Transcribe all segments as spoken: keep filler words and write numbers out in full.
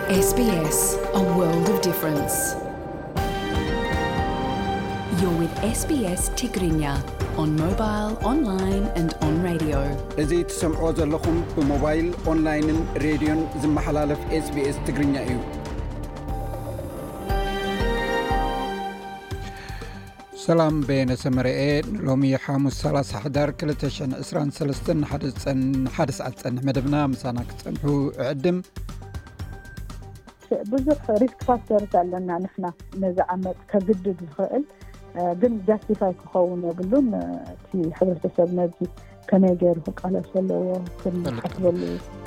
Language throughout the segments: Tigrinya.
S B S, a world of difference. You're with S B S Tigrinya on mobile, online and on radio. እዚህ ትሰምዑ ዘለኹም ብሞባይል ኦንላይንን ሬድዮን ዝመሓላለፍ ኤስ ቢ ኤስ ትግርኛ እዩ። ሰላም በነሰመረኤ ሎሚ ሐሙስ ሰላሳ ሕዳር ሁለት ሺህ ዓሰርተ ሰለስተ ሓደፀን ሓደ ሰዓት ፀንሕ መደብና ምሳና ክፀንሑ ዕድም ብዙሕ ሪስክ ፋክተርስ ኣለና ንሕና ነዚ ዓመት ከግድድ ዝኽእል ግን ጃስቲፋይ ክኸውን የብሉን እቲ ሕብረተሰብ ነዚ ከመይ ገይሩ ክቃለስ ዘለዎ ክንሓስበሉ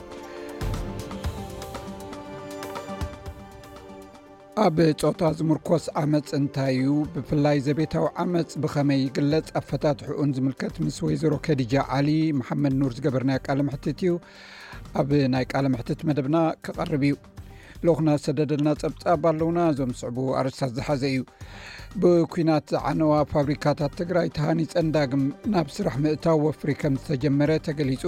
ኣብ ጾታ ዝምርኮስ ዓመፅ እንታይ እዩ ብፍላይ ዘቤታዊ ዓመፅ ብኸመይ ይግለጽ ኣፈታትሑን ዝምልከት ምስ ወይዘሮ ከዲጃ ዓሊ መሐመድ ኑር ዝገበርናዮ ቃለ መሕትት እዩ ኣብ ናይ ቃለ መሕትት መደብና ክቐርብ እዩ ለኹና ሰደደልና ጸብጻብ ኣለውና ዞም ስዕቡ ኣርስታት ዝሓዘ እዩ ብኩናት ዓነዋ ፋብሪካታት ትግራይ ተሃኒፀን ዳግም ናብ ስራሕ ምእታው ወፍሪ ከም ዝተጀመረ ተገሊጹ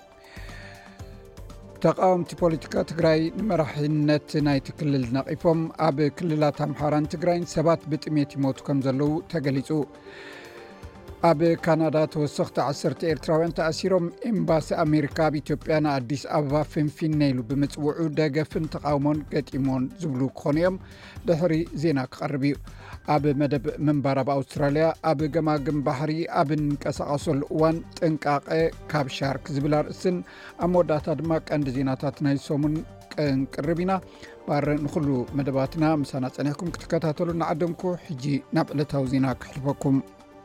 ተቃወምቲ ፖለቲካ ትግራይ ንመራሕነት ናይቲ ክልል ነቒፎም ኣብ ክልላት ኣምሓራን ትግራይን ሰባት ብጥሜት ይሞቱ ከም ዘለዉ ተገሊጹ ኣብ ካናዳ ተወሰኽቲ ዓሰርተ ኤርትራውያን ተኣሲሮም ኤምባሲ ኣሜሪካ ኣብ ኢትዮጵያ ንኣዲስ ኣበባ ፍንፊኔ ኢሉ ብምፅውዑ ደገፍን ተቃውሞን ገጢሞን ዝብሉ ክኾኑ እዮም ድሕሪ ዜና ክቐርብ እዩ ኣብ መደብ ምንባር ኣብ ኣውስትራልያ ኣብ ገማግም ባሕሪ ኣብ እንቀሳቐሰሉ እዋን ጥንቃቐ ካብ ሻርክ ዝብል ኣርእስን ኣብ መወዳእታ ድማ ቀንዲ ዜናታት ናይ ሰሙን ክንቅርብ ኢና ባር ንኩሉ መደባትና ምሳና ፀኒሕኩም ክትከታተሉ ንዓድምኩ ሕጂ ናብ ዕለታዊ ዜና ክሕልፈኩም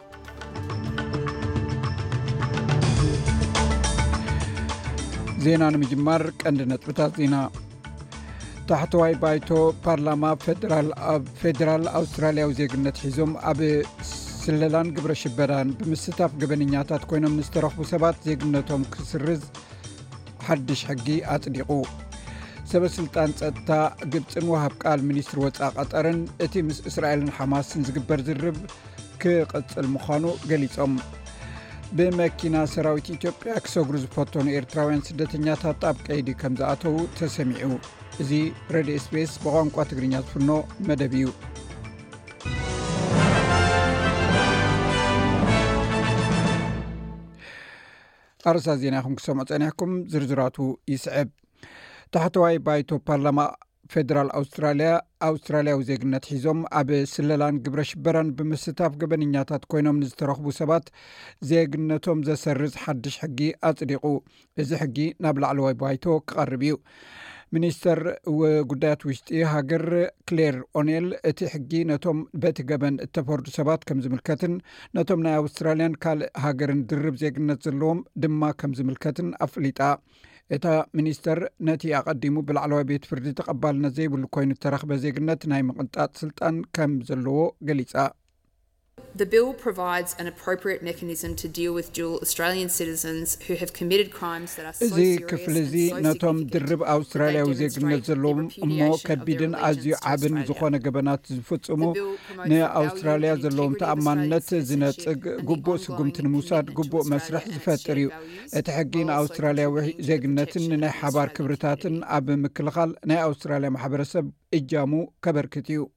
ዜና ንምጅማር ቀንዲ ነጥብታት ዜና ታሕተዋይ ባይቶ ፓርላማ ፌደራል ኣብ ፌደራል ኣውስትራልያዊ ዜግነት ሒዞም ኣብ ስለላን ግብረ ሽበራን ብምስታፍ ገበነኛታት ኮይኖም ዝተረኽቡ ሰባት ዜግነቶም ክስርዝ ሓድሽ ሕጊ ኣጽዲቑ ሰበስልጣን ጸጥታ ግብፅን ወሃብ ቃል ሚኒስትር ወፃኢ ቀጠርን እቲ ምስ እስራኤልን ሓማስን ዝግበር ዝርብ ክቕጽል ምዃኑ ገሊጾም ብመኪና ሰራዊት ኢትዮጵያ ክሰግሩ ዝፈተኑ ኤርትራውያን ስደተኛታት ኣብ ቀይዲ ከም ዝኣተዉ ተሰሚዑ እዚ ሬድዮ ኤስ ቢ ኤስ ብቋንቋ ትግርኛ ዝፍኖ መደብ እዩ ኣርሳ ዜናኹም ክሰምዑ ፀኒሕኩም ዝርዝራቱ ይስዕብ ታሕተዋይ ባይቶ ፓርላማ ፌደራል ኣውስትራልያ ኣውስትራልያዊ ዜግነት ሒዞም ኣብ ስለላን ግብረ ሽበራን ብምስታፍ ገበነኛታት ኮይኖም ንዝተረኽቡ ሰባት ዜግነቶም ዘሰርዝ ሓድሽ ሕጊ ኣጽዲቑ እዚ ሕጊ ናብ ላዕለዋይ ባይቶ ክቐርብ እዩ ሚኒስተር ጉዳያት ውሽጢ ሃገር ክሌር ኦኔል እቲ ሕጊ ነቶም በቲ ገበን እተፈርዱ ሰባት ከም ዝምልከትን ነቶም ናይ ኣውስትራልያን ካልእ ሃገርን ድርብ ዜግነት ዘለዎም ድማ ከም ዝምልከትን ኣፍሊጣ እታ ሚኒስተር ነቲ ኣቐዲሙ ብላዕለዋይ ቤት ፍርዲ ተቐባልነት ዘይብሉ ኮይኑ ተረኽበ ዜግነት ናይ ምቕንጣጥ ስልጣን ከም ዘለዎ ገሊጻ The bill provides an appropriate mechanism to deal with dual Australian citizens who have committed crimes that are so serious and so significant. ነቶም ድርብ ኣውስትራልያዊ ዜግነት ዘለዎም እሞ ከቢድን ኣዝዩ ዓብን ዝኾነ ገበናት ዝፍጽሙ ንኣውስትራልያ ዘለዎም ተኣማንነት ዝነጽግ ግቡእ ስጉምቲ ንምውሳድ ግቡእ መስርሕ ዝፈጥር እዩ እቲ ሕጊ ንኣውስትራልያዊ ዜግነትን ናይ ሓባር ክብርታትን ኣብ ምክልኻል ናይ ኣውስትራልያ ማሕበረሰብ እጃሙ ከበርክት እዩ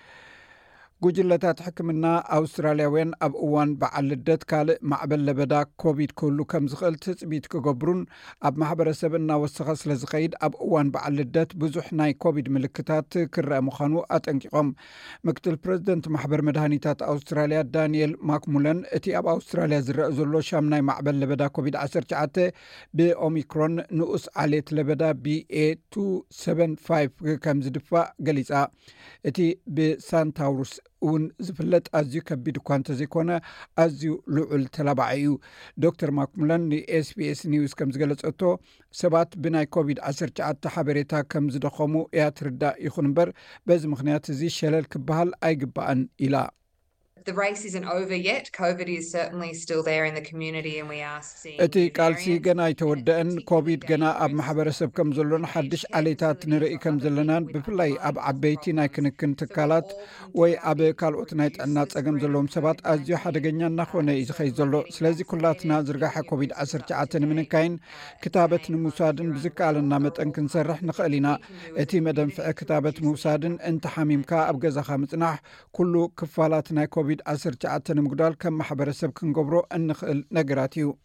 ጉጅለታት ሕክምና ኣውስትራልያውያን ኣብ እዋን በዓል ልደት ካልእ ማዕበል ለበዳ ኮቪድ ክህሉ ከም ዝኽእል ትፅቢት ክገብሩን ኣብ ማሕበረሰብ እናወሰኸ ስለ ዝኸይድ ኣብ እዋን በዓል ልደት ብዙሕ ናይ ኮቪድ ምልክታት ክረአ ምዃኑ ኣጠንቂቖም ምክትል ፕረዚደንት ማሕበር መድሃኒታት ኣውስትራልያ ዳንኤል ማክሙለን እቲ ኣብ ኣውስትራልያ ዝረአ ዘሎ ሻም ናይ ማዕበል ለበዳ ኮቪድ ዓሰርተ ትሽዓተ ብኦሚክሮን ንኡስ ዓሌት ለበዳ ቢ ኤ ሁለት ሰብዓ ሓሙሽተ ከም ዝድፋእ ገሊጻ እቲ ብሳንታውሩስ እውን ዝፍለጥ ኣዝዩ ከቢድ እኳ እንተዘይኮነ ኣዝዩ ልዑል ተላባዒ እዩ ዶክተር ማክሙለን ንኤስ ቢ ኤስ ኒውስ ከም ዝገለጸቶ ሰባት ብናይ ኮቪድ ዓሰርተ ትሽዓተ ሓበሬታ ከም ዝደኸሙ እያ ትርዳእ ይኹን እምበር በዚ ምኽንያት እዚ ሸለል ክበሃል ኣይግባአን ኢላ the race isn't over yet. COVID is certainly still there in the community and we are seeing እቲ ቃልሲ ገና ይተወደአን ኮቪድ ገና ኣብ ማሕበረሰብ ከም ዘሎን ሓድሽ ዓሌታት ንርኢ ከም ዘለናን ብፍላይ ኣብ ዓበይቲ ናይ ክንክን ትካላት ወይ ኣብ ካልኦት ናይ ጥዕና ጸገም ዘለዎም ሰባት ኣዝዩ ሓደገኛ እናኾነ እዩ ዝኸይድ ዘሎ ስለዚ ኩላትና ዝርጋሐ ኮቪድ ዓሰርተ ትሸዓተ ንምንካይን ክታበት ንምውሳድን ብዝከኣለና መጠን ክንሰርሕ ንኽእል ኢና እቲ መደንፍዒ ክታበት ምውሳድን እንተ ሓሚምካ ኣብ ገዛኻ ምጽናሕ ኩሉ ክፋላት ናይ ኮቪድ ዓሰርተ ትሸዓተ ንምጉዳል ከም ማሕበረሰብ ክንገብሮ እንኽእል ነገራት እዩ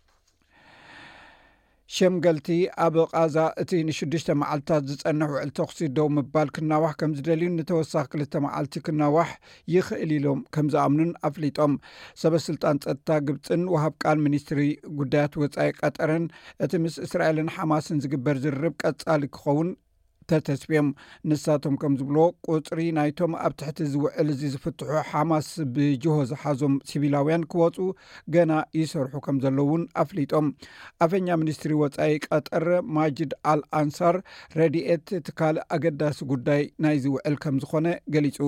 ሸምገልቲ ኣብ ቃዛ እቲ ንሽዱሽተ መዓልታት ዝጸንሕ ውዕል ተኽሲ ደው ምባል ክናዋሕ ከም ዝደልዩ ንተወሳኺ ክልተ መዓልቲ ክናዋሕ ይኽእል ኢሎም ከም ዝኣምኑን ኣፍሊጦም ሰበስልጣን ጸጥታ ግብፅን ወሃብ ቃል ሚኒስትሪ ጉዳያት ወጻኢ ቀጠርን እቲ ምስ እስራኤልን ሓማስን ዝግበር ዝርርብ ቀጻሊ ክኸውን ተተስቢዮም ንሳቶም ከም ዝብሎ ቁጽሪ ናይቶም ኣብ ትሕቲ ዝውዕል እዚ ዝፍትሑ ሓማስ ብጅሆ ዝሓዞም ሲቪላውያን ክወፁ ገና ይሰርሑ ከም ዘለውን ኣፍሊጦም ኣፈኛ ሚኒስትሪ ወጻኢ ቀጠር ማጅድ አልአንሳር ረዲኤት ትካል ኣገዳሲ ጉዳይ ናይ ዝውዕል ከም ዝኾነ ገሊጹ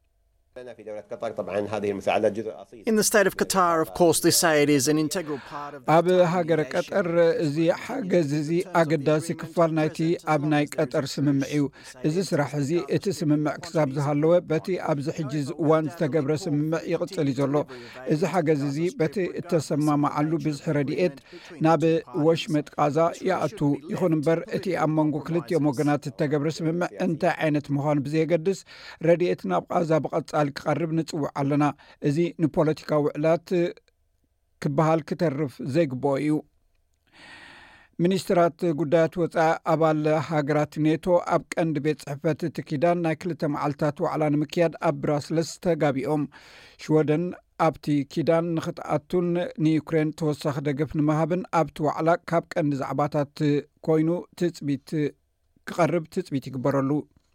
In the state of Qatar, of course, this aid is an integral part of ኣብ ሃገረ ቀጠር እዚ ሓገዝ እዚ ኣገዳሲ ክፋል ናይቲ ኣብ ናይ ቀጠር ስምምዕ እዩ እዚ ስራሕ እዚ እቲ ስምምዕ ክሳብ ዝሃለወ በቲ ኣብዚ ሕጂ እዋን ዝተገብረ ስምምዕ ይቕጽል እዩ ዘሎ እዚ ሓገዝ እዚ በቲ እተሰማምዓሉ ብዙሕ ረድኤት ናብ ወሽመጥ ቃዛ ይኣቱ ይኹን እምበር እቲ ኣብ መንጎ ክልቲኦም ወገናት እተገብረ ስምምዕ እንታይ ዓይነት ምዃኑ ብዘየገድስ ረድኤት ናብ ቃዛ ብቐጻሊ ክቐርብ ንጽውዕ ኣለና እዚ ንፖለቲካዊ ውዕላት ክበሃል ክተርፍ ዘይግብኦ እዩ ሚኒስትራት ጉዳያት ወጻኢ ኣባል ሃገራት ኔቶ ኣብ ቀንዲ ቤት ጽሕፈት እቲ ኪዳን ናይ ክልተ መዓልታት ዋዕላ ንምክያድ ኣብ ብራስለስ ተጋቢኦም ሽወደን ኣብቲ ኪዳን ንኽትኣቱን ንዩክሬን ተወሳኺ ደገፍ ንምሃብን ኣብቲ ዋዕላ ካብ ቀንዲ ዛዕባታት ኮይኑ ትጽቢት ክቐርብ ትጽቢት ይግበረሉ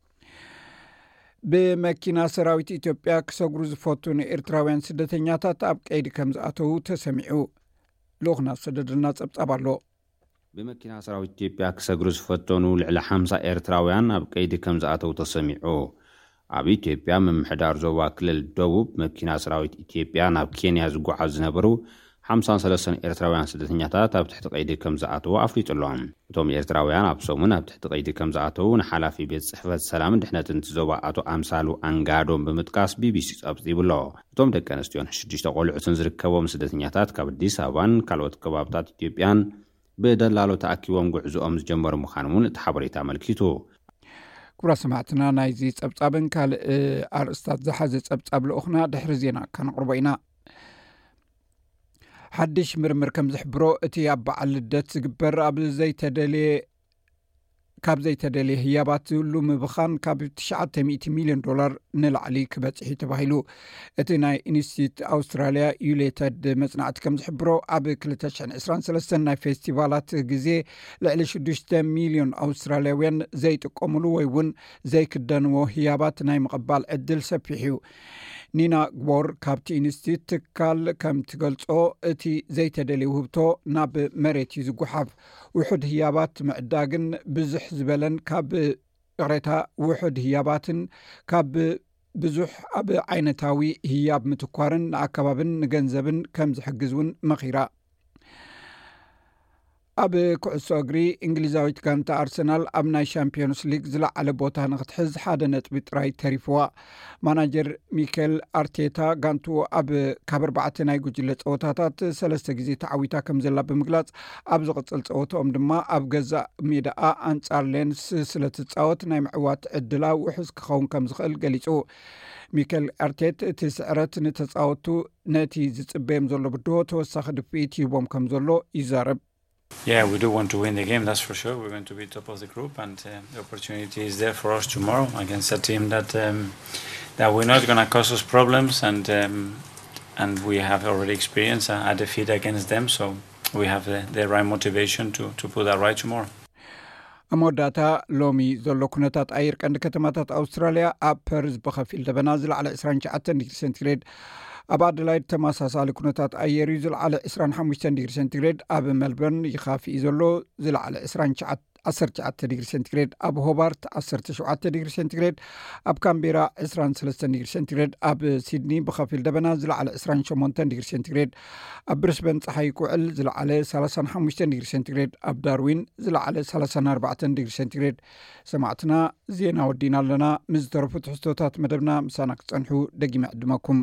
ብመኪና ሰራዊት ኢትዮጵያ ክሰግሩ ዝፈቱ ንኤርትራውያን ስደተኛታት ኣብ ቀይዲ ከም ዝኣተው ተሰሚዑ ልኡኽና ሰደድልና ጸብጻብ ኣሎ ብመኪና ሰራዊት ኢትዮጵያ ክሰግሩ ዝፈተኑ ልዕሊ ሓምሳ ኤርትራውያን ኣብ ቀይዲ ከም ዝኣተው ተሰሚዑ ኣብ ኢትዮጵያ ምምሕዳር ዞባ ክልል ደቡብ መኪና ሰራዊት ኢትዮጵያ ናብ ኬንያ ዝጓዓዙ ዝነበሩ ሓምሳ ወሰለስተ ኤርትራውያን ስደተኛታት ኣብ ትሕቲ ቀይዲ ከም ዝኣተው ኣፍሊጡሎም እቶም ኤርትራውያን ኣብ ሰሙን ኣብ ትሕቲ ቀይዲ ከም ዝኣተው ንሓላፊ ቤት ጽሕፈት ሰላምን ድሕነትን ዞባ ኣቶ ኣምሳሉ አንጋዶም ብምጥቃስ ቢቢሲ ጸብጺብሎ እቶም ደቂ ኣንስትዮን ሽዱሽተ ቆልዑትን ዝርከቦም ስደተኛታት ካብ አዲስ አበባን ካልኦት ከባብታት ኢትዮጵያን ብደላሎ ተኣኪቦም ጉዕዞኦም ዝጀመሩ ምዃኖም እቲ ሓበሬታ ኣመልኪቱ ኩብራ ሰማዕትና ናይዚ ጸብጻብን ካልእ ኣርእስታት ዝሓዘ ጸብጻብ ልኡኽና ድሕሪ ዜና ከነቕርቦ ኢና ሓድሽ ምርምር ከም ዝሕብሮ እቲ ኣብ በዓል ልደት ዝግበር ኣብ ዘይተደልየ ካብ ዘይተደልየ ህያባት ዝህሉ ምብኻን ካብ ትሽዓተ ሚእቲ ሚልዮን ዶላር ንላዕሊ ክበጽሒ ተባሂሉ እቲ ናይ ኢንስቲትዩት ኣውስትራልያ ዩሌተድ መጽናዕቲ ከም ዝሕብሮ ኣብ ክልተ ሽሕን ዒስራን ሰለስተን ናይ ፌስቲቫላት ግዜ ልዕሊ ሽዱሽተ ሚልዮን ኣውስትራልያውያን ዘይጥቀሙሉ ወይ እውን ዘይክደንዎ ህያባት ናይ ምቕባል ዕድል ሰፊሕ እዩ ኒና ግቦር ካብቲ ኢንስቲትዩት ትካል ከም ትገልጾ እቲ ዘይተደልየ ውህብቶ ናብ መሬት እዩ ዝጉሓፍ ውሑድ ህያባት ምዕዳግን ብዙሕ ዝበለን ካብ ቅሬታ ውሑድ ህያባትን ካብ ብዙሕ ኣብ ዓይነታዊ ህያብ ምትኳርን ንኣከባብን ንገንዘብን ከም ዝሕግዝ እውን መኺራ ኣብ ኩዕሶ እግሪ እንግሊዛዊት ጋንታ ኣርሰናል ኣብ ናይ ሻምፒዮንስ ሊግ ዝለዓለ ቦታ ንኽትሕዝ ሓደ ነጥቢ ጥራይ ተሪፍዋ ማናጀር ሚኬል ኣርቴታ ጋንቱ ኣብ ካብ ኣርባዕተ ናይ ጉጅለ ፀወታታት ሰለስተ ግዜ ተዓዊታ ከም ዘላ ብምግላጽ ኣብ ዝቕጽል ፀወታኦም ድማ ኣብ ገዛእ ሜዳኣ ኣንጻር ሌንስ ስለትፃወት ናይ ምዕዋት ዕድላ ውሕስ ክኸውን ከም ዝኽእል ገሊጹ ሚኬል ኣርቴት እቲ ስዕረት ንተፃወቱ ነቲ ዝጽበዮም ዘሎ ብድሆ ተወሳኺ ድፍኢት ሂቦም ከም ዘሎ ይዛረብ Yeah, we do want to win the game, that's for sure. We're going to be top of the group and uh, the opportunity is there for us tomorrow against a team that um, that we're not going to cause us problems and um, and we have already experienced a, a defeat against them, so we have the, the right motivation to, to put that right tomorrow. ኣመወዳእታ ሎሚ ዘሎ ኩነታት ኣየር ቀንዲ ከተማታት ኣውስትራልያ ኣብ ፐርዝ ብኸፊል ደበና ዝለዓለ ዒስራን ሸውዓተ ዲግሪ ሴንቲግሬድ ኣብ ኣደላይድ ተመሳሳሊ ኩነታት ኣየር እዩ ዝለዓለ ዒስራን ሓሙሽተ ዲግሪ ሴንቲግሬድ ኣብ ሜልበርን ይኻፊ ዘሎ ዝለዓለ ዒስራን عشرة وتسعين ዲግሪ ሴንቲግሬድ ኣብ ሆባርት عشرة وسبعة ዲግሪ ሴንቲግሬድ ኣብ ካምቤራ عشرة وثلاثة ዲግሪ ሴንቲግሬድ ኣብ ሲድኒ ብኸፊል ደበና ዝለዓለ عشرة وثمانية ዲግሪ ሴንቲግሬድ ኣብ ብሪስበን ፀሓይ ኩዕል ዝለዓለ ثلاثة وخمسة ዲግሪ ሴንቲግሬድ ኣብ ዳርዊን ዝለዓለ ثلاثة وأربعة ዲግሪ ሴንቲግሬድ ሰማዕትና ዜና ወዲና ኣለና ምስ ተረፉ ትሕዝቶታት መደብና ምሳና ክጸንሑ ደጊመ ዕድመኩም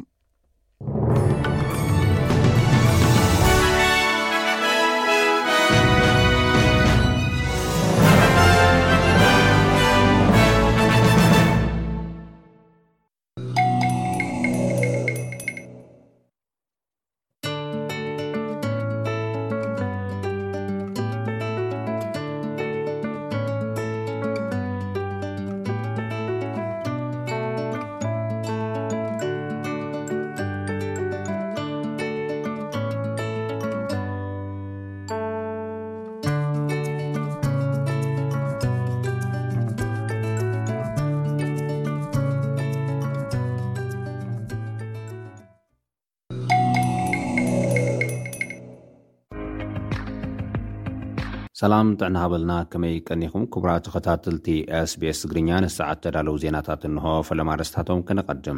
ሰላም ጥዕና ሃበልና ከመይ ቀኒኹም ክቡራት ተኸታተልቲ ኤስ ቢ ኤስ ትግርኛ ንሰዓት ተዳለው ዜናታት እንሆ ፈለማርስታቶም ከነቀድም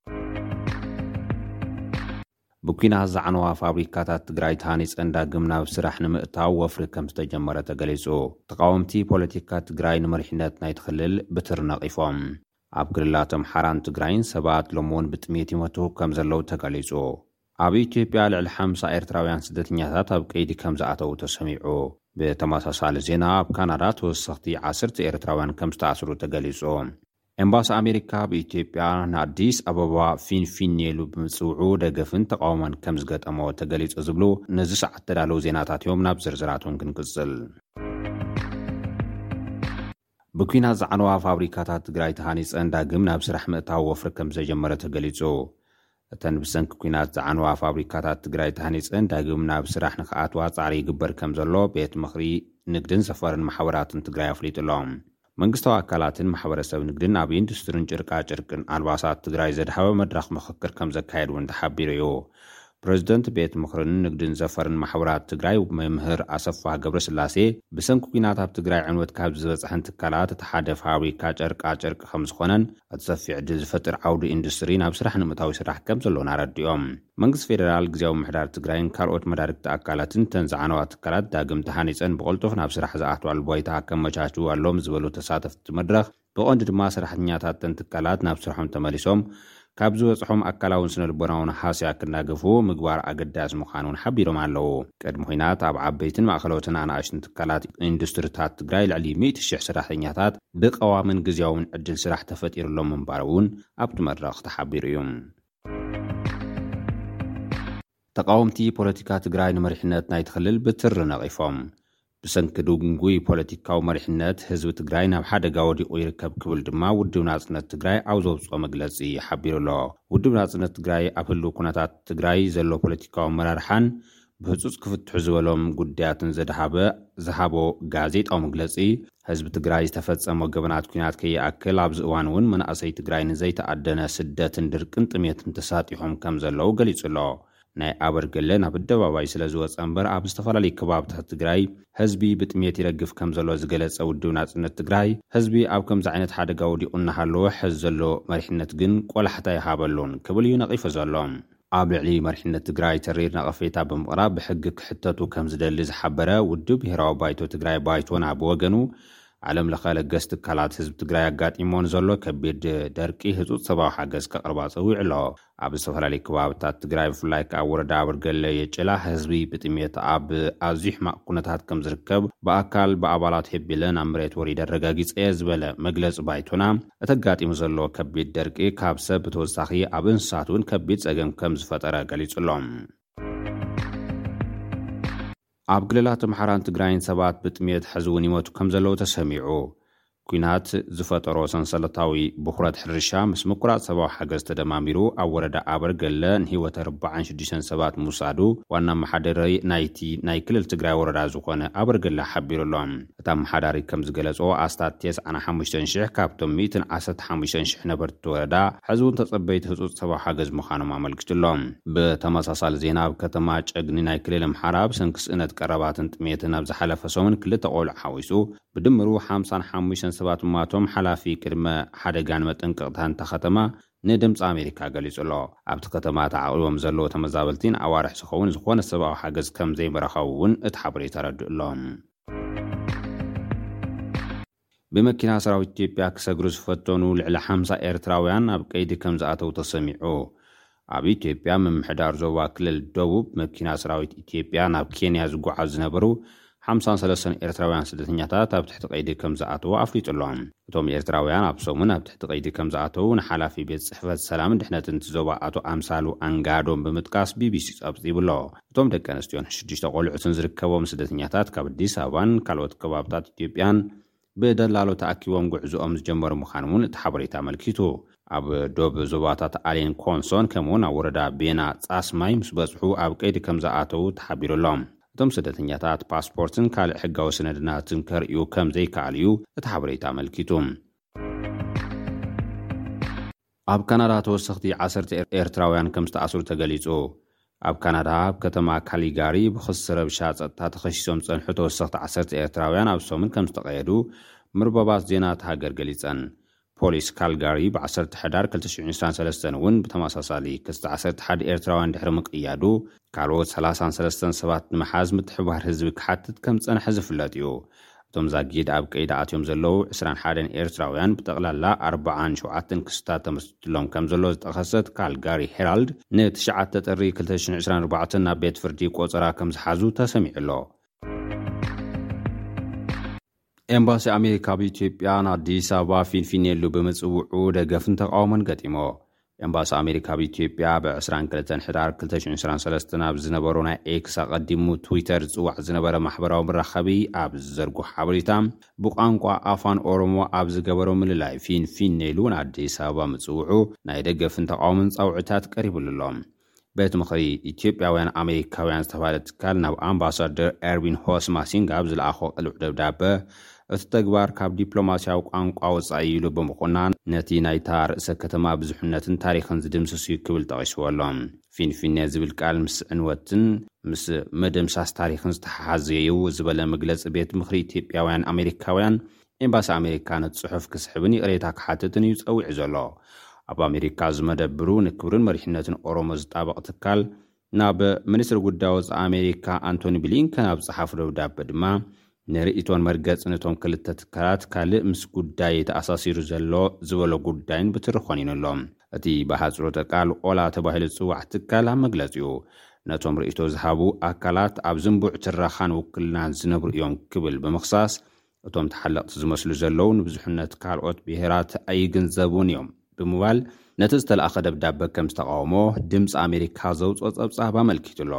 ብኩናት ዝዓነዋ ፋብሪካታት ትግራይ ተሃኒፀን ዳግም ናብ ስራሕ ንምእታው ወፍሪ ከም ዝተጀመረ ተገሊጹ ተቃወምቲ ፖለቲካ ትግራይ ንመሪሕነት ናይ ትኽልል ብትር ነቒፎም ኣብ ክልላቶም ሓራን ትግራይን ሰባት ሎሞን ብጥሜት ይመቱ ከም ዘለው ተገሊጹ ኣብ ኢትዮጵያ ልዕሊ خمسة ኤርትራውያን ስደተኛታት ኣብ ቀይዲ ከም ዝኣተው ተሰሚዑ በተመሳሳሊ ዜና ኣብ ካናዳ ተወሰኽቲ عشرة ኤርትራውያን ከም ዝተኣስሩ ተገሊጹ ኤምባሲ ኣሜሪካ በኢትዮጵያ ንኣዲስ አበባ ፊንፊኔሉ ብምጽውዑ ደገፍን ተቃውሞን ከም ዝገጠሞ ተገሊጹ ዝብሉ ነዚ ሰዓት ተዳለው ዜናታት እዮም ናብ ዝርዝራቶም ክንቅጽል ብኩናት ዝዓነዋ ፋብሪካታት ትግራይ ተሃኒፀን ዳግም ናብ ስራሕ ምእታው ወፍሪ ከም ዘጀመረ ተገሊጹ እተን ብሰንኪ ኩናት ዝዓነዋ ፋብሪካታት ትግራይ ተሃኒፀን ዳግም ናብ ስራሕ ንኽኣትዋ ጻዕሪ ይግበር ከም ዘሎ ቤት ምኽሪ ንግድን ሰፈርን ማሕበራትን ትግራይ ኣፍሊጡሎም መንግስታዊ ኣካላትን ማሕበረሰብ ንግድን ኣብ ኢንዱስትሪን ጭርቃ ጭርቅን ኣልባሳት ትግራይ ዘድሃበ መድረኽ ምኽክር ከም ዘካየዱ ተሓቢሩ እዩ ፕሬዝደንት ቤት ምኽርን ንግድን ሰፈርን ማሕበራት ትግራይ መምህር ኣሰፋ ገብረስላሴ ብሰንኪ ኩናት ኣብ ትግራይ ዕንወት ካብ ዝበፅሐን ትካላት ተሓደ ፋብሪካ ጨርቃ ጨርቅ ከም ዝኾነን ኣትሰፊዕ ዕድል ዝፈጥር ዓውዲ ኢንዱስትሪ ናብ ስራሕ ንምእታዊ ስራሕ ከም ዘሎን ኣረዲኦም መንግስቲ ፌደራል ግዜያዊ ምሕዳር ትግራይን ካልኦት መዳርግቲ ኣካላትን ተንዝዓነዋ ትካላት ዳግም ተሃኒፀን ብቕልጡፍ ናብ ስራሕ ዝኣትዋሉ ቦይታ ከመቻችው ኣሎም ዝበሉ ተሳተፍቲ መድረኽ ብቐንዱ ድማ ሰራሕተኛታት ተን ትካላት ናብ ስርሖም ተመሊሶም ካብ ዝወፅሖም ኣካላውን ስነልቦናውን ሓስያ ክናገፉ ምግባር ኣገዳሲ ምዃኑን ሓቢሮም ኣለዉ ቅድሚ ኩናት ኣብ ዓበይትን ማእኸሎትን ኣናእሽትን ትካላት ኢንዱስትሪታት ትግራይ ልዕሊ مئة ሽሕ ሰራሕተኛታት ብቀዋምን ግዜያውን ዕድል ስራሕ ተፈጢሩሎም ምንባር እውን ኣብቲ መድረኽ ተሓቢሩ እዩ ተቃወምቲ ፖለቲካ ትግራይ ንመሪሕነት ናይ ትኽልል ብትር ነቒፎም ብሰንኪ ድንጉይ ፖለቲካዊ መሪሕነት ህዝቢ ትግራይ ናብ ሓደጋ ወዲቑ ይርከብ ክብል ድማ ውድብ ናጽነት ትግራይ ኣብ ዘውፅኦ መግለጺ ሓቢሩሎ ውድብ ናጽነት ትግራይ ኣብ ህልው ኩነታት ትግራይ ዘሎ ፖለቲካዊ መራርሓን ብህፁፅ ክፍትሑ ዝበሎም ጉዳያትን ዘድሃበ ዝሃቦ ጋዜጣዊ መግለጺ ህዝቢ ትግራይ ዝተፈጸመ ገበናት ኩናት ከይኣክል ኣብዚ እዋን እውን መናእሰይ ትግራይ ንዘይተኣደነ ስደትን ድርቅን ጥሜትን ተሳጢሖም ከም ዘለው ገሊጹሎ ናይ ኣበርገለ ናብ ኣደባባይ ስለ ዝወፀ እምበር ኣብ ዝተፈላለዩ ከባቢታት ትግራይ ህዝቢ ብጥሜት ይረግፍ ከም ዘሎ ዝገለጸ ውድብ ናጽነት ትግራይ ህዝቢ ኣብ ከምዚ ዓይነት ሓደጋ ወዲቑ እናሃለወ ሕዚ ዘሎ መሪሕነት ግን ቆላሕታ ይሃበሉን ክብል እዩ ነቒፉ ዘሎ ኣብ ልዕሊ መሪሕነት ትግራይ ተሪር ነቐፌታ ብምቕራብ ብሕጊ ክሕተቱ ከም ዝደሊ ዝሓበረ ውድብ ብሄራዊ ባይቶ ትግራይ ባይቶና ብወገኑ ዓለም ለኸ ለገስቲ ትካላት ህዝቢ ትግራይ ኣጋጢሞን ዘሎ ከቢድ ደርቂ ህፁፅ ሰብኣዊ ሓገዝ ከቕርባ ፀዊዑ ኣሎ ኣብ ዝተፈላለዩ ከባቢታት ትግራይ ብፍላይ ኣብ ወረዳ ኣበርገለ የጭላ ህዝቢ ብጥሜት ኣብ ኣዝዩ ሕማቕ ኩነታት ከም ዝርከብ ብኣካል ብኣባላት ሄቢለን ኣብ መሬት ወሪደ ረጋጊፀ ዝበለ መግለፂ ባይቶና እተጋጢሙ ዘሎ ከቢድ ደርቂ ካብ ሰብ ብተወሳኺ ኣብ እንስሳት እውን ከቢድ ፀገም ከም ዝፈጠረ ገሊጹሎም ኣብ ክልላት ኣምሓራን ትግራይን ሰባት ብጥሜት ሕዝውን ይሞቱ ከም ዘለው ተሰሚዑ ኩናት ዝፈጠሮ ሰንሰለታዊ ብኹረት ሕርሻ ምስ ምቁራጽ ሰብኣዊ ሓገዝ ተደማሚሩ ኣብ ወረዳ ኣበርገለ ንህይወት ኣርባዕን ሽዱሽተን ሰባት ምውሳዱ ዋና መሓደሪ ናይቲ ናይ ክልል ትግራይ ወረዳ ዝኾነ ኣበርገለ ሓቢሩሎም። እታ መሓዳሪ ከም ዝገለጾ ኣስታት ተስዓን ሓሙሽተን ሽሕ ካብቶም ሚእትን ዓሰርተ ሓሙሽተ ሽሕ ነበርቲ ወረዳ ሕዝቡን ተጸበይቲ ህጹጽ ሰብኣዊ ሓገዝ ምዃኖም ኣመልኪቱሎም። ብተመሳሳሊ ዜና ኣብ ከተማ ጨግኒ ናይ ክልል ኣምሓራ ብሰንኪ ስእነት ቀረባትን ጥሜትን ኣብ ዝሓለፈ ሰሙን ክልተ ቆልዑ ሓዊሱ ብድምሩ ሓምሳን ሓሙሽተን ሰባት ማቶም ሓላፊ ቅድመ ሓደጋን መጠንቀቕታን ከተማ ንድምፂ ኣሜሪካ ገሊጹሎ። ኣብቲ ከተማ ተዓቂቦም ዘለዉ ተመዛበልቲን ኣዋርሕ ዝኸውን ዝኾነ ሰብኣዊ ሓገዝ ከም ዘይመረኸቡ እውን እቲ ሓበሬታ ረድእሎም። ብመኪና ሰራዊት ኢትዮጵያ ክሰግሩ ዝፈተኑ ልዕሊ ሓምሳ ኤርትራውያን ኣብ ቀይዲ ከም ዝኣተው ተሰሚዑ። ኣብ ኢትዮጵያ ምምሕዳር ዞባ ክልል ደቡብ መኪና ሰራዊት ኢትዮጵያ ናብ ኬንያ ዝጓዓዙ ዝነበሩ ሓምሳን ሰለስተን ኤርትራውያን ስደተኛታት ኣብ ትሕቲ ቀይዲ ከም ዝኣተው ኣፍሊጡሎም። እቶም ኤርትራውያን ኣብ ሰሙን ኣብ ትሕቲ ቀይዲ ከም ዝኣተው ንሓላፊ ቤት ጽሕፈት ሰላምን ድሕነትን ዞባ ኣቶ ኣምሳሉ ኣንጋዶም ብምጥቃስ ቢቢሲ ጸብጺቡሎ። እቶም ደቂ ኣንስትዮን ሽዱሽተ ቆልዑትን ዝርከቦም ስደተኛታት ካብ ኣዲስ ኣበባን ካልኦት ከባብታት ኢትዮጵያን ብደላሎ ተኣኪቦም ጉዕዞኦም ዝጀመሩ ምዃኖም እቲ ሓበሬታ ኣመልኪቱ። ኣብ ዶብ ዞባታት ኣሌን ኮንሶን ከምኡውን ኣብ ወረዳ ቤና ጻስማይ ምስ በጽሑ ኣብ ቀይዲ ከም ዝኣተው ተሓቢሩሎም። እቶም ስደተኛታት ፓስፖርትን ካልእ ሕጋዊ ሰነድናትን ከርእዩ ከም ዘይከኣልዩ እቲ ሓበሬታ ኣመልኪቱ። ኣብ ካናዳ ተወሰኽቲ ዓሰርተ ኤርትራውያን ከም ዝተኣስሩ ተገሊጹ። ኣብ ካናዳ ኣብ ከተማ ካሊጋሪ ብኽሲ ረብሻ ጸጥታ ተኸሲሶም ጸንሑ ተወሰኽቲ ዓሰርተ ኤርትራውያን ኣብ ሰሙን ከም ዝተቐየዱ ምርበባት ዜና ተሃገር ገሊጸን። ፖሊስ ካልጋሪ ብዓሰርተ ሕዳር ክልተ ሽሕ ዒስራን ሰለስተን እውን ብተመሳሳሊ ክስተ ዓሰርተ ሓደ ኤርትራውያን ድሕሪ ምቅያዱ ካልኦት ሰላሳን ሰለስተን ሰባት ንምሓዝ ምትሕብባር ህዝቢ ክሓትት ከም ጸንሐ ዝፍለጥ እዩ። እቶም ዛጊድ ኣብ ቀይዲ ኣትዮም ዘለዉ ዒስራን ሓደን ኤርትራውያን ብጠቕላላ ኣርባዓን ሸውዓተን ክስታት ተመስርትሎም ከም ዘሎ ዝጠኸሰት ካልጋሪ ሄራልድ ንትሽዓተ ጥሪ ክልተ ሽሕ ዒስራን ኣርባዕተ ናብ ቤት ፍርዲ ቆፀራ ከም ዝሓዙ ተሰሚዑሎ። ኤምባሲ ኣሜሪካ ብኢትዮጵያ ንኣዲስ ኣበባ ፊንፊኔሉ ብምጽውዑ ደገፍን ተቃውሞን ገጢሞ። ኤምባሲ ኣሜሪካ ብኢትዮጵያ ብ22 ሕዳር ክልተ ሽሕ ዒስራን ሰለስተ ኣብ ዝነበሩ ናይ ኤክስ ኣቐዲሙ ትዊተር ዝጽዋዕ ዝነበረ ማሕበራዊ መራኸቢ ኣብ ዝዘርግሖ ሓበሬታ ብቋንቋ ኣፋን ኦሮሞ ኣብ ዝገበሮ ምልላይ ፊንፊኔሉ ንኣዲስ ኣበባ ምጽውዑ ናይ ደገፍን ተቃውሞን ጻውዕታት ቀሪቡሎም። ቤት ምኽሪ ኢትዮጵያውያን ኣሜሪካውያን ዝተባህለ ትካል ናብ ኣምባሳደር ኤርዊን ሆስ ማሲንጋ ኣብ ዝለኣኾ ቅልዕ ደብዳበ እቲ ተግባር ካብ ዲፕሎማስያዊ ቋንቋ ወጻኢ ኢሉ ብምቑናን ነቲ ናይታ ርእሰ ከተማ ብዙሕነትን ታሪኽን ዝድምስሱ ክብል ጠቒስዎሎም። ፊንፊኔ ዝብል ቃል ምስ ዕንወትን ምስ መደምሳስ ታሪኽን ዝተሓሓዘዩ ዝበለ መግለፂ ቤት ምኽሪ ኢትዮጵያውያን ኣሜሪካውያን ኤምባሲ ኣሜሪካ ነቲ ጽሑፍ ክስሕብን ይቕሬታ ክሓትትን እዩ ጸዊዑ ዘሎ። ኣብ ኣሜሪካ ዝመደብሩ ንክብርን መሪሕነትን ኦሮሞ ዝጣበቕ ትካል ናብ ሚኒስትሪ ጉዳይ ወጻኢ ኣሜሪካ አንቶኒ ብሊንከን ኣብ ጽሓፍ ደብዳበ ድማ ንርእይቶን መርገጽ ነቶም ክልተ ትካላት ካልእ ምስ ጉዳይ ተኣሳሲሩ ዘሎ ዝበሎ ጉዳይን ብትርኾን ይነሎም። እቲ ብሓጽሮተ ቃል ኦላ ተባሂሉ ዝጽዋዕ ትካል ኣብ መግለጺኡ ነቶም ርእይቶ ዝሃቡ ኣካላት ኣብ ዝንቡዕ ትራኻን ውክልናን ዝነብሩ እዮም ክብል ብምኽሳስ እቶም ተሓለቕቲ ዝመስሉ ዘለዉ ንብዙሕነት ካልኦት ብሄራት ኣይግንዘቡን እዮም ብምባል ነቲ ዝተለኣኸ ደብዳበ ከም ዝተቃወሞ ድምፂ ኣሜሪካ ዘውፅኦ ጸብጻብ ኣመልኪቱሎ።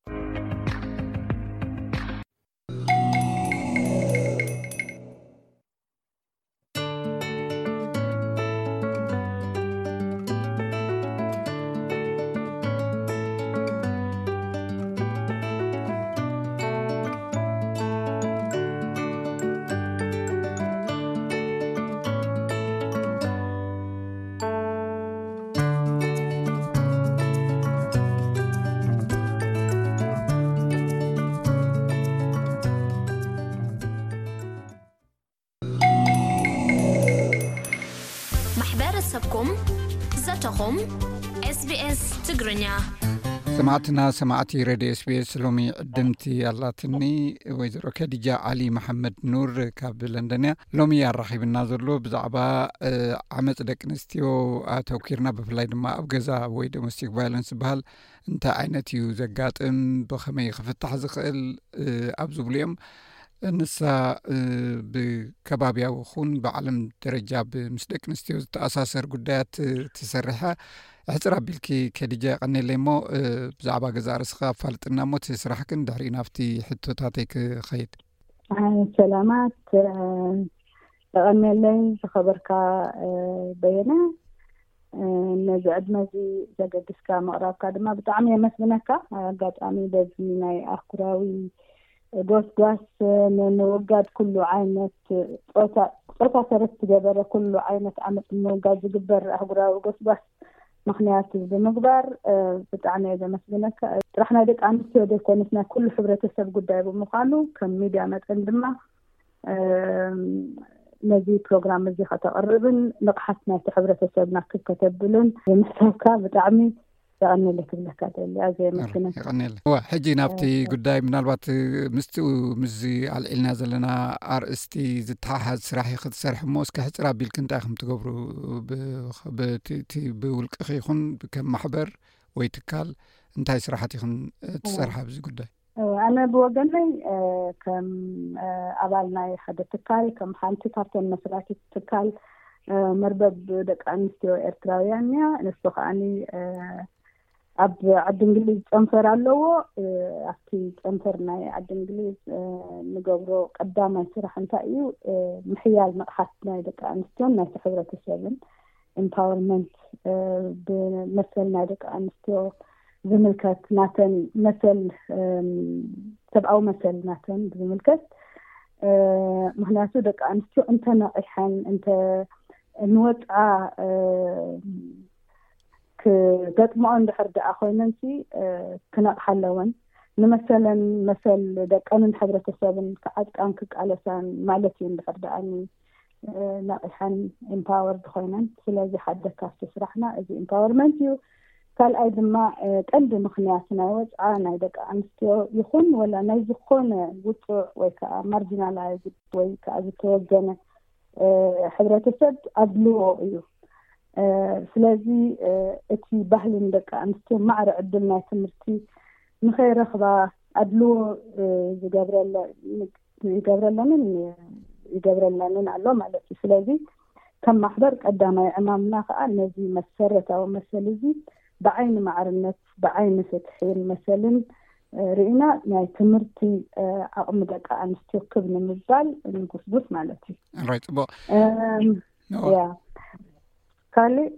حسابكم زتهم إس بي إس تقرنيا سمعتنا سمعتي راديو إس بي إس لومي قدمتي اللاتني ويزرو كديجا علي محمد نور كاب لندنيا لومي الرحيب الناظر بزعبا عمت دك نستيو توكيرنا بفلاي دما أبغزا وي دومستيك فايلنس بهال انت عينتيو زقاتم بخمي خفتح زخل أبزوبليم نسا بكبابيا وخون بعلم درجة بمسدك نستيو تأساسر قدات تسرحها احتراب بالكي كديجا قني ليمو بزعبا قزار سخا فالتنا مو تسرحكن دهري نافتي حتو تاتيك خيط سلامات أنا خبرك بينا نزعد مزي زجدس كمقرب كده بتعمي مسمنك قد عمي بزميني أخراوي دوس دوس نوجد كل عينة قطع قطع سرت جبر كل عينة عمت نوجد جبر أخراوي دوس بس مخنيات بمقدار بتعني إذا مسمنك رحنا ديك عن سيدة كونتنا كل خبرة السب قدام بمقالو كم ميديا متقدمة نزي بروجرام زي خطقربن نقحتنا في خبرة السبنا كيف كتبلن ومحتاجة بتعمي يعني لك لك اللي أزي مثلا يعني هو حجي نابتي قداي من الوقت مستو مزي على العلنا زلنا ار اس تي زتحاحد سراح ياخذ سرح موسك حترا بالكنت اخم تقبروا ب تي بولق يخون كم محبر ويتكال انتهي سراحات يخون تسرح بزي قداي أنا بوجني كم أبالنا حدا تكال كم حانتي كارتن مسرات تكال مربب دك أنستيو إرتراويانيا نسبق أني أب عد إنجليز أنفر على أختي أنفرنا عد إنجليز نجبره قدام يصير نتاعي محيال مقحتنا دك أنستيو ناس خبرة الشباب empowerment بمثلنا دك أنستيو بملكت ناتن مثل سبعة مثل ناتن بملكت مهناسو دك أنستيو أنت ناقحن أنت نوتع كتطمئن بحر دا أخويننسي كناقح اللون نمثلا مثل دك أنا نحبرة السابن كعد أنكك على سان معلتين بحر دا أني ناقحن empowered خوينن سلازي حد كاست سرحنا إذي empowerment يو قال أيضا ما تقد مخنياتنا وجعانا دك أنستيو يخون ولا نيزخون وطع ويكا marginalized ويكا أزتوجنا حبرة السد أبلو إيو سلازي اتي بحلن دك أنستيو معر عدلنا تمرتي نخير أخذا أبلو يقابر لنا يقابر لنا علو مالتي سلازي كم محضرك قدامي أمامنا قال نزي مسرة أو مسلزي بعين معرنة بعين فتحين مثلا رئينا يعني تمرتي أقمدك عن استيقظ من الزال نقصدوس مالتي right بو يا قالي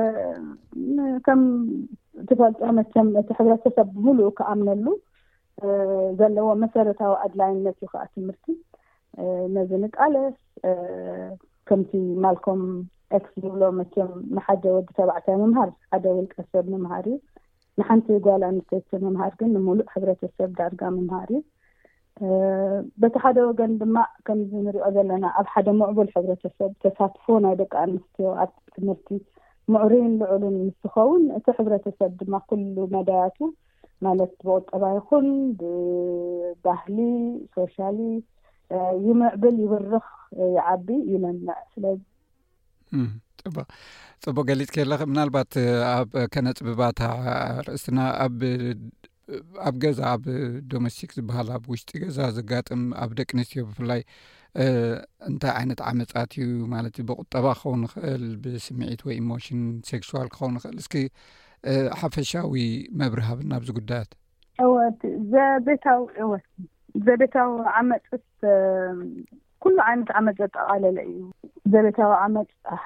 كم تفضل أما كم تحضر تسبهلو كأمنلو ذل هو مسارة أو أدلاين نتي خاء تمرتي نزنك ألس كمتي مالكم اكس يقولوا مثلا محاجة ود تبعتها ممهر حدا والكسب ممهاري نحنتي قال أن تيجي ممهر كن مولو حبرة السب دارجا ممهاري أه بتحدا وجن دماء كم زمري أذلنا أب حدا معبول حبرة السب تساتفونا دك أن استيو أتمرتي معرين لعلون مستخون تحبرة السب دماء كل مداته مالت بوت أبايخون بهلي سوشالي أه يمعبل يورخ يعبي يلمع سلاز طبعا طبعا قالت كلا ምናልባት ኣብ ከነጽብባታ ርእስና ኣብ ኣብ ገዛ ኣብ ዶሜስቲክ ዝበሃል ኣብ ውሽጢ ገዛ ዝጋጥም ኣብ ደቂ ኣንስትዮ ብፍላይ እንታይ ዓይነት ዓመጻት እዩ ማለት ብቁጠባ ክኸውን ይኽእል ብስምዒት ወይ ኢሞሽን ሴክሹዋል ክኸውን ይኽእል እስኪ ሓፈሻዊ መብርሃብና ኣብዚ ጉዳያት እወት ዘቤታው እወት ዘቤታው ዓመጽት كل عام عمل على لأي ذبتها عمل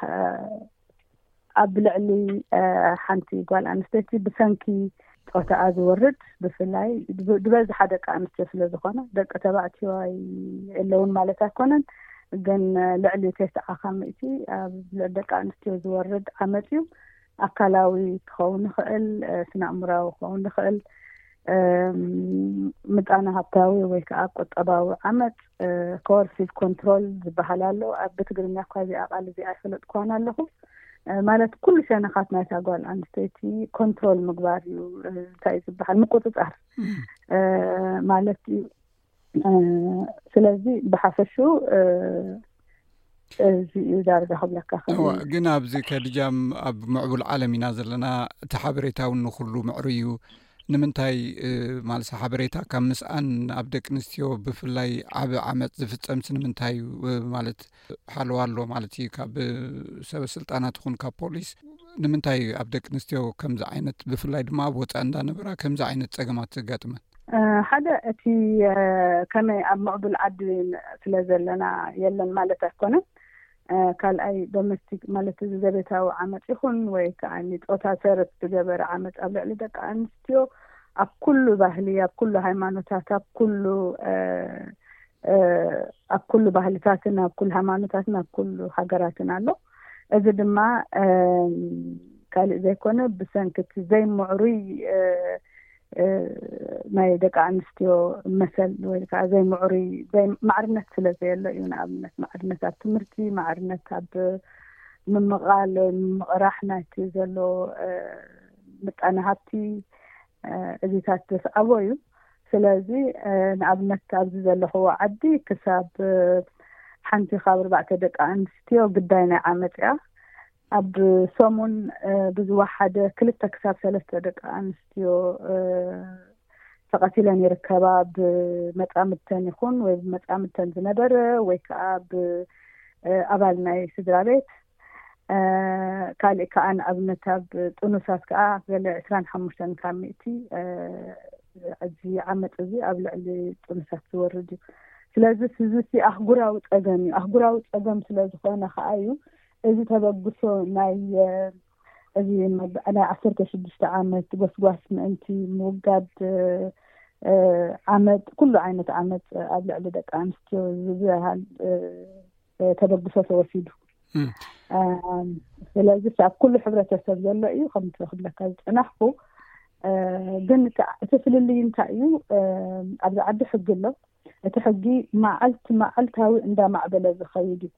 أبلعلي حنتي قال أنا استيتي بسنكي وتعاذ ورد بفلاي دبز حدا كان استفلا زخانة دك تبعتي واي اللون مالتها كونن جن لعلي تسعة خمسة دك كان استيز ورد عمتي أكلاوي خون خل سنا مرا خون خل متأنا هبتاوي ويكا قد أباو عمت كورسي كنترول بحلالو بتقرن يقاضي أقل زي أفلت كوانا له مالت كل سنة خاتنا تقول عن ستيتي كنترول مقباري تايز بحال مقوطة أهر مالت سلازي بحفشو زي إدارة هبلك هو قنا بزي كدجام أب معبول عالمي نازل لنا تحابريتاو نخلو معريو نمنتاي مال صحابريتا كم مسأن أبدك نستيو بفلاي عب عمت زفت أمس نمنتاي مالت حلوالو مالتي كاب سبب سلطانات خون كبوليس نمنتاي أبدك نستيو كم زعينت بفلاي دما بوت عندنا نبرا كم زعينت تجمعات قاتمة حدا في كما معضل عدل سلازل لنا يلا مالته كنا ካልኣይ ዶሜስቲክ ማለት ዘቤታዊ ዓመፅ ይኹን ወይ ከዓኒ ጾታ ሰረት ዝገበረ ዓመፅ ኣብ ልዕሊ ደቂ ኣንስትዮ ኣብ ኩሉ ባህሊ ኣብ ኩሉ ሃይማኖታት ኣብ ኩሉ ኣብ ኩሉ ባህልታትን ኣብ ኩሉ ሃይማኖታትን ኣብ ኩሉ ሃገራትን ኣሎ እዚ ድማ ካልእ ዘይኮነ ብሰንኪት ዘይምዕሩይ ናይ ደቂ ኣንስትዮ መሰል ወይ ከዓ ዘይምዕሩይ ማዕርነት ስለ ዘየለ እዩ ንኣብነት ማዕርነት ኣብ ትምህርቲ ማዕርነት ኣብ ምምቃል ምቕራሕ ናይቲ ዘሎ ምጣነ ሃብቲ እዚታት ተስዓቦ እዩ ስለዚ ንኣብነት ኣብዚ ዘለኹዎ ዓዲ ክሳብ ሓንቲ ካብ ኣርባዕተ ደቂ ኣንስትዮ ግዳይ ናይ ዓመፅ እያ ኣብ ሰሙን ብዝወሓደ ክልተ ክሳብ ሰለስተ ደቂ ኣንስትዮ ተቐቲለን ይርከባ ብመፃምድተን ይኹን ወይ ብመፃምድተን ዝነበረ ወይ ከዓ ብኣባል ናይ ስድራ ቤት ካልእ ከዓ ንኣብነት ኣብ ጥኑሳት ከዓ ገለ ዕስራን ሓሙሽተን ካብ ሚእቲ እዚ ዓመፅ እዚ ኣብ ልዕሊ ጥኑሳት ዝወርድ እዩ ስለዚ እዚ ኣህጉራዊ ፀገም እዩ ኣህጉራዊ ፀገም ስለ ዝኾነ ከዓ እዩ እዚ ተበግሶ ናይ እዚ ናይ ዓሰርተ ሽዱሽተ ዓመት ጎስጓስ ምእንቲ ምውጋድ ዓመት ኩሉ ዓይነት ዓመት ኣብ ልዕሊ ደቂ ኣንስትዮ ዝብሃል ተበግሶ ተወሲዱ ስለዚ ኣብ ኩሉ ሕብረተሰብ ዘሎ እዩ ከም ትኽለካ ዝፅናሕኩ ግን እቲ ፍልልይ እንታይ እዩ ኣብዚ ዓዲ ሕጊ ኣሎ እቲ ሕጊ መዓልቲ መዓልታዊ እንዳማዕበለ ዝኸይድ እዩ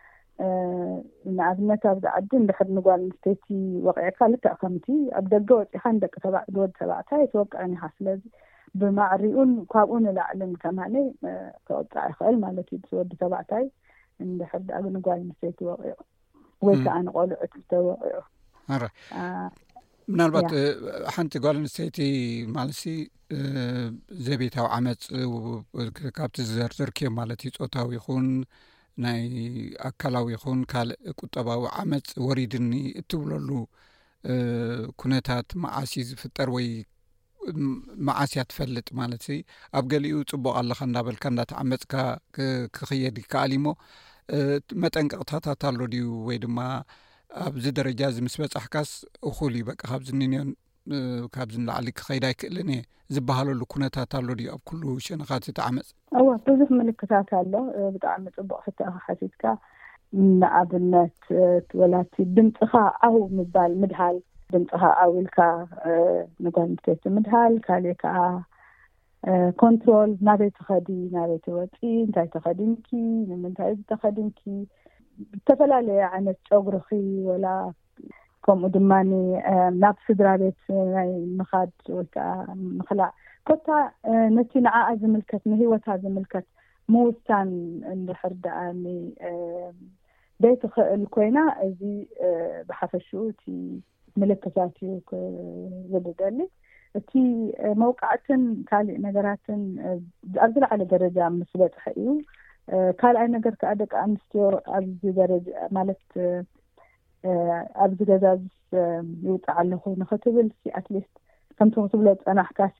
ንኣብነት ኣብዚ ዓዲ እንድሕር ንጓል ኣንስተይቲ ወቂዕካ ልክዕ ከምቲ ኣብ ደገ ወፂኻ ንደቂ ተባዕትዮ ወዲ ተባዕታይ ተወቅዕን ኢኻ ስለዚ ብማዕሪኡን ካብኡ ንላዕልን ከማለይ ከወጣ ይኽእል ማለት እዩ ወዲ ተባዕታይ እንድሕር ኣብ ንጓል ኣንስተይቲ ወቂዑ ወይ ከዓ ንቆልዑት ተወቂዑ ኣረ ምናልባት ሓንቲ ጓል ኣንስተይቲ ማለሲ ዘቤታዊ ዓመፅ ካብቲ ዝዘርዘርክዮ ማለት እዩ ፆታዊ ይኹን ናይ ኣካላዊ ይኹን ካልእ ቁጠባዊ ዓመፅ ወሪድኒ እትብለሉ ኩነታት መዓሲ ዝፍጠር ወይ መዓስያ ትፈልጥ ማለት ሲ ኣብ ገሊኡ ፅቡቅ ኣለካ እንዳበልካ እንዳተዓመፅካ ክኽየድ ይከኣል እሞ መጠንቀቕታታት ኣሎ ድዩ ወይ ድማ ኣብዚ ደረጃ እዚ ምስ በፃሕካስ እኹል እዩ በቃ ካብዚ ንኒዮን ካብዚ ንላዕሊ ክኸይድ ኣይክእልን እየ ዝበሃለሉ ኩነታት ኣሎ ድዩ ኣብ ኩሉ ሸነኻት ተዓመፅ እዋ ብዙሕ ምልክታት ኣሎ ብጣዕሚ ፅቡቅ ክትኣኻ ሓሲድካ ንኣብነት ወላቲ ድምፅኻ ኣው ምባል ምድሃል ድምፅኻ ኣው ኢልካ ንጓል ኣንስተይቲ ምድሃል ካልእ ከዓ ኮንትሮል ናበይ ትኸዲ ናበይ ትወፂ እንታይ ተኸዲንኪ ንምንታይ ዝተኸዲንኪ ዝተፈላለዩ ዓይነት ጨጉርኺ ወላ ከምኡ ድማኒ ናብ ስድራ ቤት ናይ ምኻድ ወይ ከዓ ምኽላዕ ኮታ ነቲ ንዓኣ ዝምልከት ንሂወታ ዝምልከት ምውሳን እንድሕር ደኣኒ ዘይትኽእል ኮይና እዚ ብሓፈሽኡ እቲ ምልክታት እዩ ዝልደሊ እቲ መውቃዕትን ካልእ ነገራትን ኣብ ዝለዓለ ደረጃ ምስ በፅሐ እዩ ካልኣይ ነገር ከዓ ደቂ ኣንስትዮ ኣብዚ ደረጃ ማለት ኣብዚ ገዛ ይውጣ ኣለኹ ንኽትብል ኣትሊስት ከምቲ ክትብሎ ፀናሕካሲ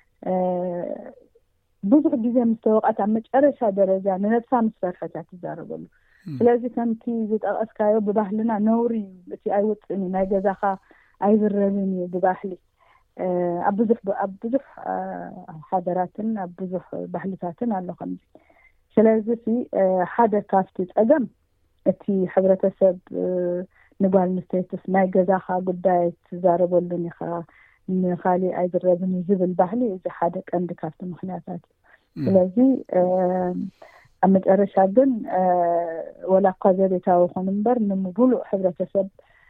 ብዙሕ ግዜ ምስ ተወቃት ኣብ መጨረሻ ደረጃ ንነብሳ ምስ ፈርሐት ትዛረበሉ ስለዚ ከምቲ ዝጠቐስካዮ ብባህልና ነውሪ እቲ ኣይውፅእን ናይ ገዛኻ ኣይዝረብን እዩ ብባህሊ ኣብ ብዙሕ ኣብ ብዙሕ ሃገራትን ኣብ ብዙሕ ባህልታትን ኣሎ ከምዚ ስለዚ ሓደ ካፍቲ ፀገም እቲ ሕብረተሰብ ንጓል ኣንስተይቲስ ናይ ገዛኻ ጉዳይ ትዛረበሉን ኢኻ ንኻሊእ ኣይዝረብን ዝብል ባህሊ እዚ ሓደ ቀንዲ ካፍቲ ምክንያታት ስለዚ ኣብ መጨረሻ ግን ወላ እኳ ዘቤታዊ ይኹን እምበር ንምሉእ ሕብረተሰብ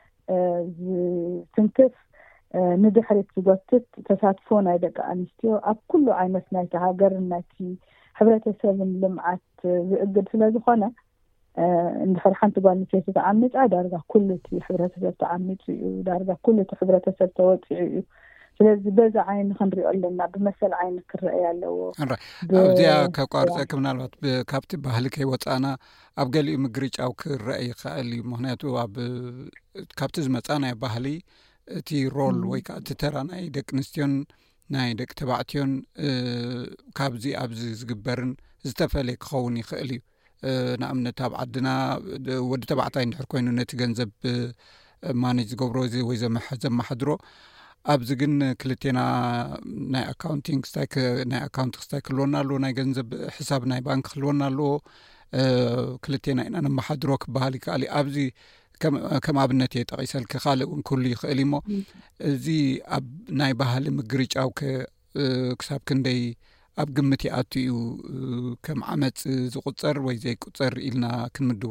ዝትንክፍ ንድሕሪት ዝጎትት ተሳትፎ ናይ ደቂ ኣንስትዮ ኣብ ኩሉ ዓይነት ናይቲ ሃገር ናይቲ ሕብረተሰብን ልምዓት ዝእግድ ስለ ዝኾነ እንድሕር ሓንቲ ጓል ኣንስተይቲ ተዓሚፃ ዳርጋ ኩሉ እቲ ሕብረተሰብ ተዓሚፁ እዩ ዳርጋ ኩሉ እቲ ሕብረተሰብ ተወፂዑ እዩ ስለዚ በዛ ዓይኒ ክንሪኦ ኣለና ብመሰል ዓይኒ ክረአይ ኣለዎ ኣብዚኣ ከቋርፀክ ምናልባት ካብቲ ባህሊ ከይወፃና ኣብ ገሊኡ ምግርጫው ክረአይ ይኽእል እዩ ምክንያቱ ኣብ ካብቲ ዝመፃ ናይ ባህሊ እቲ ሮል ወይ ከዓ እቲ ተራ ናይ ደቂ ኣንስትዮን ናይ ደቂ ተባዕትዮን ካብዚ ኣብዚ ዝግበርን ዝተፈለየ ክኸውን ይኽእል እዩ ንኣብነት ኣብ ዓድና ወዲ ተባዕታይ እንድሕር ኮይኑ ነቲ ገንዘብ ማኔጅ ዝገብሮ እዚ ወይ ዘመሓድሮ ኣብዚ ግን ክልቴና ናይ ኣካውንቲንግ ስታይክ ናይ ኣካውንት ስታይክ ክልወና ኣለዎ ናይ ገንዘብ ሕሳብ ናይ ባንክ ክልወና ኣለዎ ክልቴና ኢና ነመሓድሮ ክበሃል ይከኣል ኣብዚ ከም ኣብነት የጠቂሰልክ ካልእ እውን ኩሉ ይኽእል እሞ እዚ ኣብ ናይ ባህሊ ምግርጫው ክሳብ ክንደይ ኣብ ግምት ይኣቱ እዩ ከም ዓመፅ ዝቁፀር ወይ ዘይቁፀር ኢልና ክንምድቦ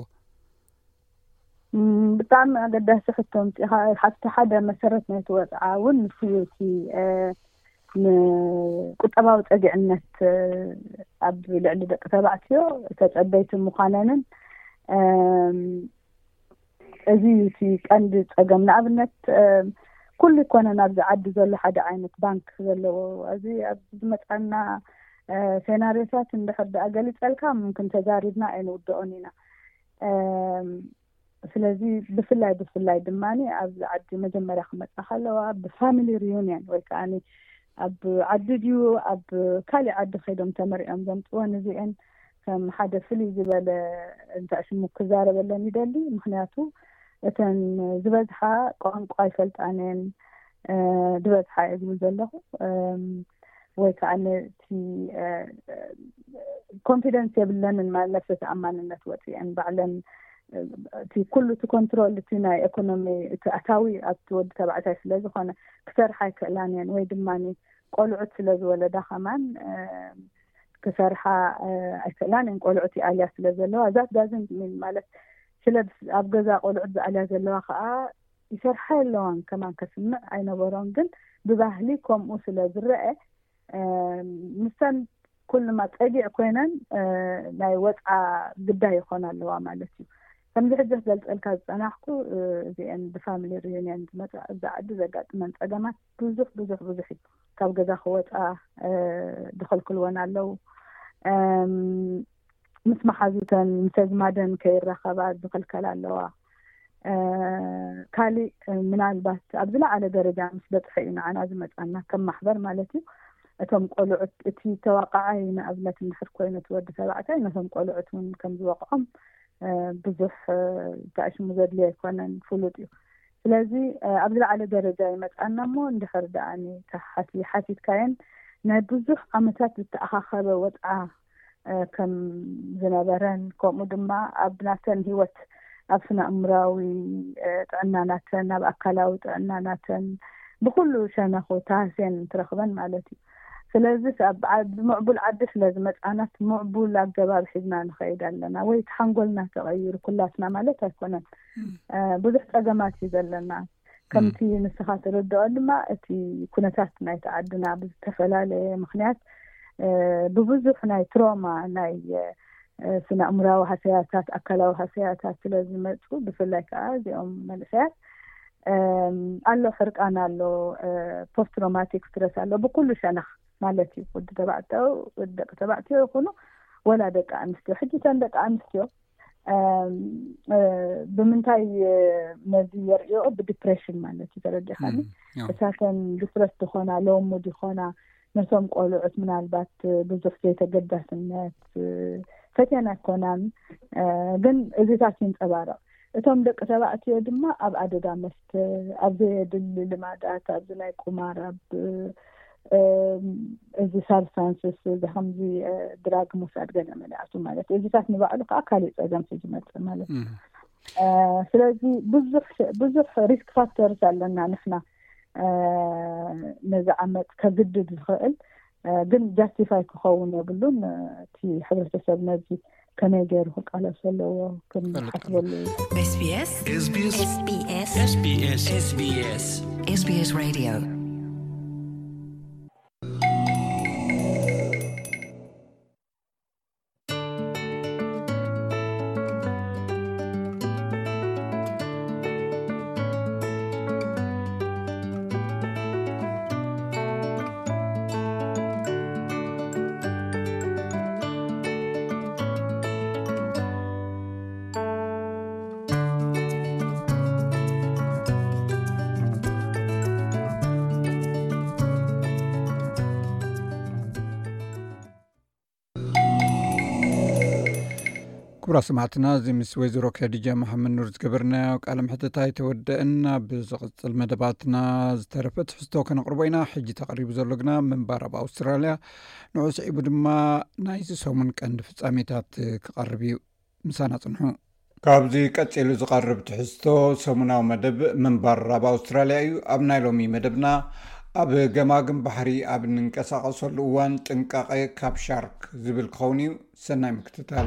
ብጣዕሚ ኣገዳሲ ሕቶም ሓፍቲ ሓደ መሰረት ናይ ተወፅዓ እውን ፍዩቲ ንቁጠባዊ ፀጊዕነት ኣብ ልዕሊ ደቂ ተባዕትዮ ተፀበይቲ ምዃነንን እዚ እቲ ቀንዲ ፀገም ንኣብነት ኩሉ ኮነ ናብዚ ዓዲ ዘሎ ሓደ ዓይነት ባንክ ዘለዎ እዚ ኣብ ዝመጣና ሴናሪዮታት እንድሕር ዳኣ ገሊፀልካ ምምክን ተዛሪብና ኣይንውድኦን ኢና ስለዚ ብፍላይ ብፍላይ ድማኒ ኣብ ዓዲ መጀመርያ ክመጣ ከለዋ ብፋሚሊ ሪዩኒየን ወይ ከዓኒ ኣብ ዓዲ ድዩ ኣብ ካሊእ ዓዲ ከይዶም ተመሪኦም ዘምፅዎን እዚአን ከም ሓደ ፍልይ ዝበለ እንታይ ሽሙ ክዛረበለን ይደሊ ምክንያቱ እተን ዝበዝሓ ቋንቋ ይፈልጣነን ዝበዝሓ እዝብል ዘለኹ ወይ ከዓኒ እቲ ኮንፊደንስ የብለንን ማለት ተኣማንነት ወፅአን ባዕለን እቲ ኩሉ እቲ ኮንትሮል እቲ ናይ ኢኮኖሚ እቲ ኣታዊ ኣብቲ ወዲ ተባዕታይ ስለ ዝኾነ ክሰርሓ ይክእላን እየን ወይ ድማኒ ቆልዑት ስለ ዝወለዳ ኸማን ክሰርሓ ኣይክእላን እየን ቆልዑት ኣልያ ስለ ዘለዋ ዛት ዳዝንት ሚን ማለት ስለ ኣብ ገዛ ቆልዑት ዝኣልያ ዘለዋ ከዓ ይሰርሓ ኣለዋን ከማን ከስምዕ ኣይነበሮም ግን ብባህሊ ከምኡ ስለ ዝረአ ምስተን ኩልማ ፀጊዕ ኮይነን ናይ ወፃ ግዳይ ይኾን ኣለዋ ማለት እዩ ከምዚ ሕጂ ዘልፀልካ ዝፀናሕኩ እዚአን ብፋሚሊ ሪዩኒየን ዝመጣ እዛ ዓዲ ዘጋጥመን ፀገማት ብዙሕ ብዙሕ ብዙሕ እዩ ካብ ገዛ ክወፃ ድኸልክልወን ኣለው ምስ መሓዙተን ምስ ኣዝማደን ከይራኸባ ዝኽልከላ ኣለዋ ካሊእ ምናልባት ኣብ ዝለዓለ ደረጃ ምስ በፅሐ እዩ ንዓና ዝመፃና ከም ማሕበር ማለት እዩ እቶም ቆልዑት እቲ ተዋቃዓይ ንኣብነት እንድሕር ኮይኑ ትወዲ ተባዕታይ ነቶም ቆልዑት እውን ከም ዝወቅዖም ብዙሕ ተኣሽሙ ዘድልዮ ኣይኮነን ፍሉጥ እዩ ስለዚ ኣብ ዝለዓለ ደረጃ ይመፃና እሞ እንድሕር ደኣኒ ተሓቲ ሓቲትካየን ናይ ብዙሕ ዓመታት ዝተኣኻኸበ ወፅዓ ከም ዝነበረን ከምኡ ድማ ኣብ ናተን ሂወት ኣብ ስነ ኣእምራዊ ጥዕናናተን ኣብ ኣካላዊ ጥዕናናተን ብኩሉ ሸነኹ ታህሴን ትረኽበን ማለት እዩ ስለዚ ኣብ ምዕቡል ዓዲ ስለ ዝመፃናት ምዕቡል ኣገባብ ሒዝና ንኸይድ ኣለና ወይ ተሓንጎልና ተቐይሩ ኩላትና ማለት ኣይኮነን ብዙሕ ፀገማት እዩ ዘለና ከምቲ ንስኻ ትርድኦ ድማ እቲ ኩነታት ናይ ተዓድና ብዝተፈላለየ ምክንያት ብብዙሕ ናይ ትሮማ ናይ ስነ ኣእምራዊ ሃሰያታት ኣካላዊ ሃሰያታት ስለ ዝመፁ ብፍላይ ከዓ እዚኦም መንእሰያት ኣሎ ሕርቃን ኣሎ ፖስት ትራውማቲክ ስትረስ ኣሎ ብኩሉ ሸነኽ ማለት እዩ ወዲ ተባዕትዮ ወዲ ደቂ ተባዕትዮ ይኹኑ ወላ ደቂ ኣንስትዮ ሕጂ ተን ደቂ ኣንስትዮ ብምንታይ ነዚ የርእዮ ብዲፕሬሽን ማለት እዩ ተረዲኻኒ እሳተን ዲፕረስ ድኾና ሎሙድ ይኾና ነቶም ቆልዑት ምናልባት ብዙሕ ዘይተገዳስነት ፈተና ኮናን ግን እዚታት ይንፀባረቕ እቶም ደቂ ተባዕትዮ ድማ ኣብ ኣደጋ መስተ ኣብ ዘየድሊ ልማዳት ኣብ ናይ ቁማር ኣብ እዚ ሳብስታንስስ ከምዚ ድራግ ምውሳድ ገለ መላእቱ ማለት እዚታት ንባዕሉ ከዓ ካሊእ ፀገም ዝመፅእ ማለት እዩ ስለዚ ብዙሕ ብዙሕ ሪስክ ፋክተርስ ኣለና ንሕና ነዚ ዓመት ከግድድ ዝኽእል ግን ጃስቲፋይ ክኸውን የብሉን እቲ ሕብረተሰብ ነዚ ከመይ ገይሩ ክቃለስ ኣለዎ ክንሓስበሉ ኤስቢኤስ ኤስቢኤስ ኤስቢኤስ ኤስቢኤስ ኤስቢኤስ ሬድዮ ክቡራ ሰማዕትና እዚ ምስ ወይዘሮ ከዲጃ መሐመድ ኑር ዝገበርናዮ ቃለ መሕተታይ ተወደአና ብዝቕፅል መደባትና ዝተረፈት ሕዝቶ ከነቕርቦ ኢና ሕጂ ተቐሪቡ ዘሎ ግና ምንባር ኣብ ኣውስትራልያ ንዑ ስዒቡ ድማ ናይዚ ሰሙን ቀንዲ ፍጻሜታት ክቐርብ እዩ ምሳና ጽንሑ ካብዚ ቀፂሉ ዝቐርብ ትሕዝቶ ሰሙናዊ መደብ ምንባር ኣብ ኣውስትራልያ እዩ ኣብ ናይ ሎሚ መደብና ኣብ ገማግም ባሕሪ ኣብ ንንቀሳቐሰሉ እዋን ጥንቃቐ ካብ ሻርክ ዝብል ክኸውን እዩ ሰናይ ምክትታል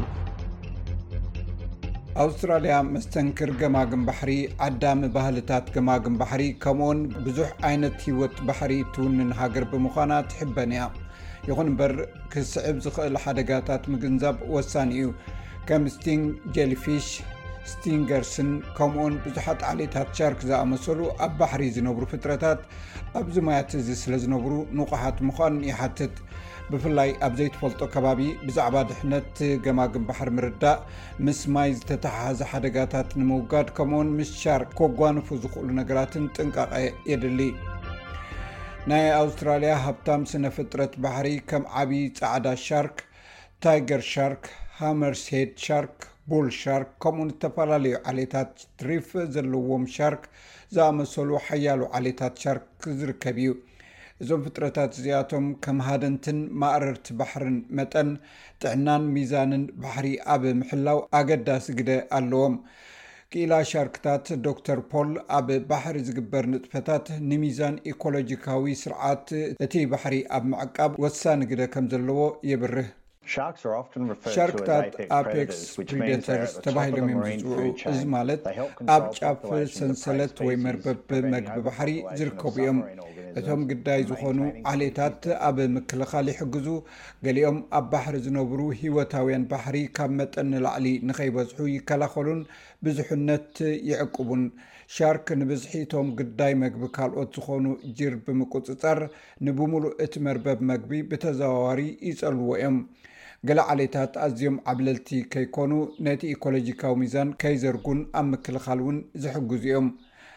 ኣውስትራልያ መስተንክር ገማግም ባሕሪ ዓዳሚ ባህልታት ገማግም ባሕሪ ከምኡውን ብዙሕ ዓይነት ህይወት ባሕሪ ትውንን ሃገር ብምዃና ትሕበን እያ ይኹን እምበር ክስዕብ ዝኽእል ሓደጋታት ምግንዛብ ወሳኒ እዩ ከም ስቲንግ ጀሊፊሽ ስቲንገርስን ከምኡውን ብዙሓት ዓሌታት ሻርክ ዝኣመሰሉ ኣብ ባሕሪ ዝነብሩ ፍጥረታት ኣብዚ ማያት እዚ ስለ ዝነብሩ ንቑሓት ምዃን ይሓትት ብፍላይ ኣብ ዘይትፈልጦ ከባቢ ብዛዕባ ድሕነት ገማግም ባሕሪ ምርዳእ ምስ ማይ ዝተተሓሓዘ ሓደጋታት ንምውጋድ ከምኡውን ምስ ሻርክ ከጓንፉ ዝኽእሉ ነገራትን ጥንቃቐ የድሊ ናይ ኣውስትራልያ ሃብታም ስነ ፍጥረት ባሕሪ ከም ዓብዪ ጻዕዳ ሻርክ ታይገር ሻርክ ሃመርስሄድ ሻርክ ቡል ሻርክ ከምኡውን ዝተፈላለዩ ዓሌታት ትሪፍ ዘለዎም ሻርክ ዝኣመሰሉ ሓያሉ ዓሌታት ሻርክ ዝርከብ እዩ እዞም ፍጥረታት እዚኣቶም ከም ሃደንትን ማእረርቲ ባሕርን መጠን ጥዕናን ሚዛንን ባሕሪ ኣብ ምሕላው ኣገዳሲ ግደ ኣለዎም ክኢላ ሻርክታት ዶክተር ፖል ኣብ ባሕሪ ዝግበር ንጥፈታት ንሚዛን ኢኮሎጂካዊ ስርዓት እቲ ባሕሪ ኣብ ምዕቃብ ወሳኒ ግደ ከም ዘለዎ የብርህ ሻርክታት ኣፔክስ ፕሪዴተርስ ተባሂሎም እዮም ዝፅውዑ እዚ ማለት ኣብ ጫፍ ሰንሰለት ወይ መርበብ መግቢ ባሕሪ ዝርከቡ እዮም እቶም ግዳይ ዝኾኑ ዓሌታት ኣብ ምክልኻል ይሕግዙ ገሊኦም ኣብ ባሕሪ ዝነብሩ ህይወታውያን ባሕሪ ካብ መጠን ንላዕሊ ንኸይበዝሑ ይከላኸሉን ብዙሕነት ይዕቅቡን ሻርክ ንብዝሒ እቶም ግዳይ መግቢ ካልኦት ዝኾኑ ጅር ብምቁፅፃር ንብሙሉእ እቲ መርበብ መግቢ ብተዘዋዋሪ ይጸልዎ እዮም ገለ ዓሌታት ኣዝዮም ዓብለልቲ ከይኮኑ ነቲ ኢኮሎጂካዊ ሚዛን ከይዘርጉን ኣብ ምክልኻል እውን ዝሕግዙ እዮም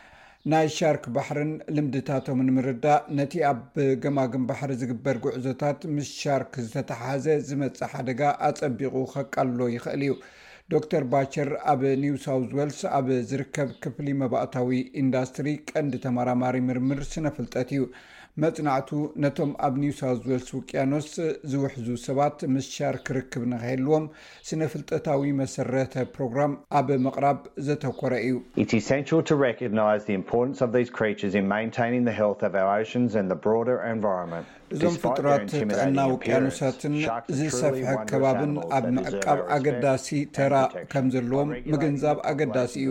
ናይ ሻርክ ባሕርን ልምድታቶም ንምርዳእ ነቲ ኣብ ገማግም ባሕሪ ዝግበር ጉዕዞታት ምስ ሻርክ ዝተተሓሓዘ ዝመፅእ ሓደጋ ኣጸቢቑ ከቃልሎ ይኽእል እዩ ዶክተር ባቸር ኣብ ኒው ሳውዝ ዌልስ ኣብ ዝርከብ ክፍሊ መባእታዊ ኢንዳስትሪ ቀንዲ ተመራማሪ ምርምር ስነ ፍልጠት እዩ መጽናዕቱ ነቶም ኣብ ኒው ሳውዝ ዌልስ ውቅያኖስ ዝውሕዙ ሰባት ምስ ሻርክ ርክብ ንኽህልዎም ስነ ፍልጠታዊ መሰረተ ፕሮግራም ኣብ ምቕራብ ዘተኮረ እዩ It's essential to recognize the importance of these creatures in maintaining the health of our oceans and the broader environment. እዞም ፍጡራት ጥዕና ውቅያኖሳትን ዝሰፍሐ ከባብን ኣብ ምዕቃብ ኣገዳሲ ተራ ከም ዘለዎም ምግንዛብ ኣገዳሲ እዩ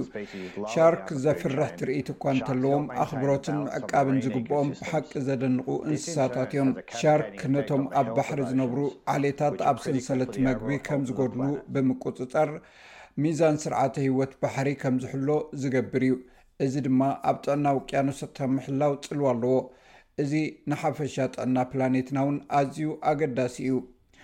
ሻርክ ዘፍርሕ ትርኢት እኳ እንተለዎም ኣኽብሮትን ምዕቃብን ዝግብኦም ብሓቂ ዘደንቑ እንስሳታት እዮም ሻርክ ነቶም ኣብ ባሕሪ ዝነብሩ ዓሌታት ኣብ ሰንሰለት መግቢ ከም ዝጎድሉ ብምቁፅፃር ሚዛን ስርዓተ ህይወት ባሕሪ ከም ዝሕሎ ዝገብር እዩ እዚ ድማ ኣብ ጥዕና ውቅያኖሳት ምሕላው ጽልዋ ኣለዎ እዚ ንሓፈሻ ጥዕና ፕላኔትና እውን ኣዝዩ ኣገዳሲ እዩ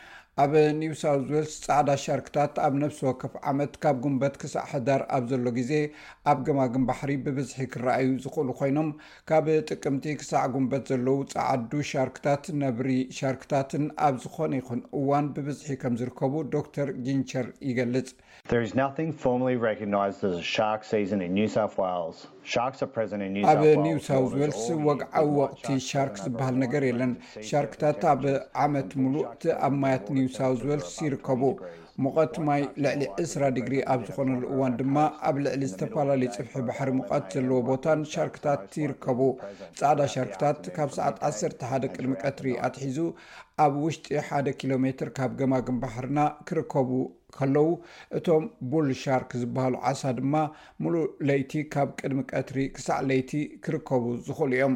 ኣብ ኒው ሳውዝ ዌልስ ጻዕዳ ሻርክታት ኣብ ነፍሲ ወከፍ ዓመት ካብ ጉንበት ክሳዕ ሕዳር ኣብ ዘሎ ግዜ ኣብ ገማግም ባሕሪ ብብዝሒ ክረኣዩ ዝኽእሉ ኮይኖም ካብ ጥቅምቲ ክሳዕ ጉንበት ዘለው ጻዓዱ ሻርክታት ነብሪ ሻርክታትን ኣብ ዝኾነ ይኹን እዋን ብብዝሒ ከም ዝርከቡ ዶክተር ጂንቸር ይገልጽ There is nothing formally recognized as a shark season in New South Wales. Sharks are present in New South Wales. ኣብ ኒው ሳውዝ ዌልስ ወግዓዊ ወቅቲ ሻርክ ዝበሃል ነገር የለን ሻርክታት ኣብ ዓመት ሙሉእ ኣብ ማያት ኒው ሳውዝ ዌልስ ይርከቡ ሙቐት ማይ ልዕሊ ዕስራ ዲግሪ ኣብ ዝኾነሉ እዋን ድማ ኣብ ልዕሊ ዝተፈላለዩ ጽፍሒ ባሕሪ ሙቐት ዘለዎ ቦታን ሻርክታት ይርከቡ ጻዕዳ ሻርክታት ካብ ሰዓት ዓሰርተ ሓደ ቅድሚ ቀትሪ ኣትሒዙ ኣብ ውሽጢ ሓደ ኪሎ ሜትር ካብ ገማግም ባሕርና ክርከቡ ከለው እቶም ቡል ሻርክ ዝበሃሉ ዓሳ ድማ ሙሉእ ለይቲ ካብ ቅድሚ ቀትሪ ክሳዕ ለይቲ ክርከቡ ዝኽእሉ እዮም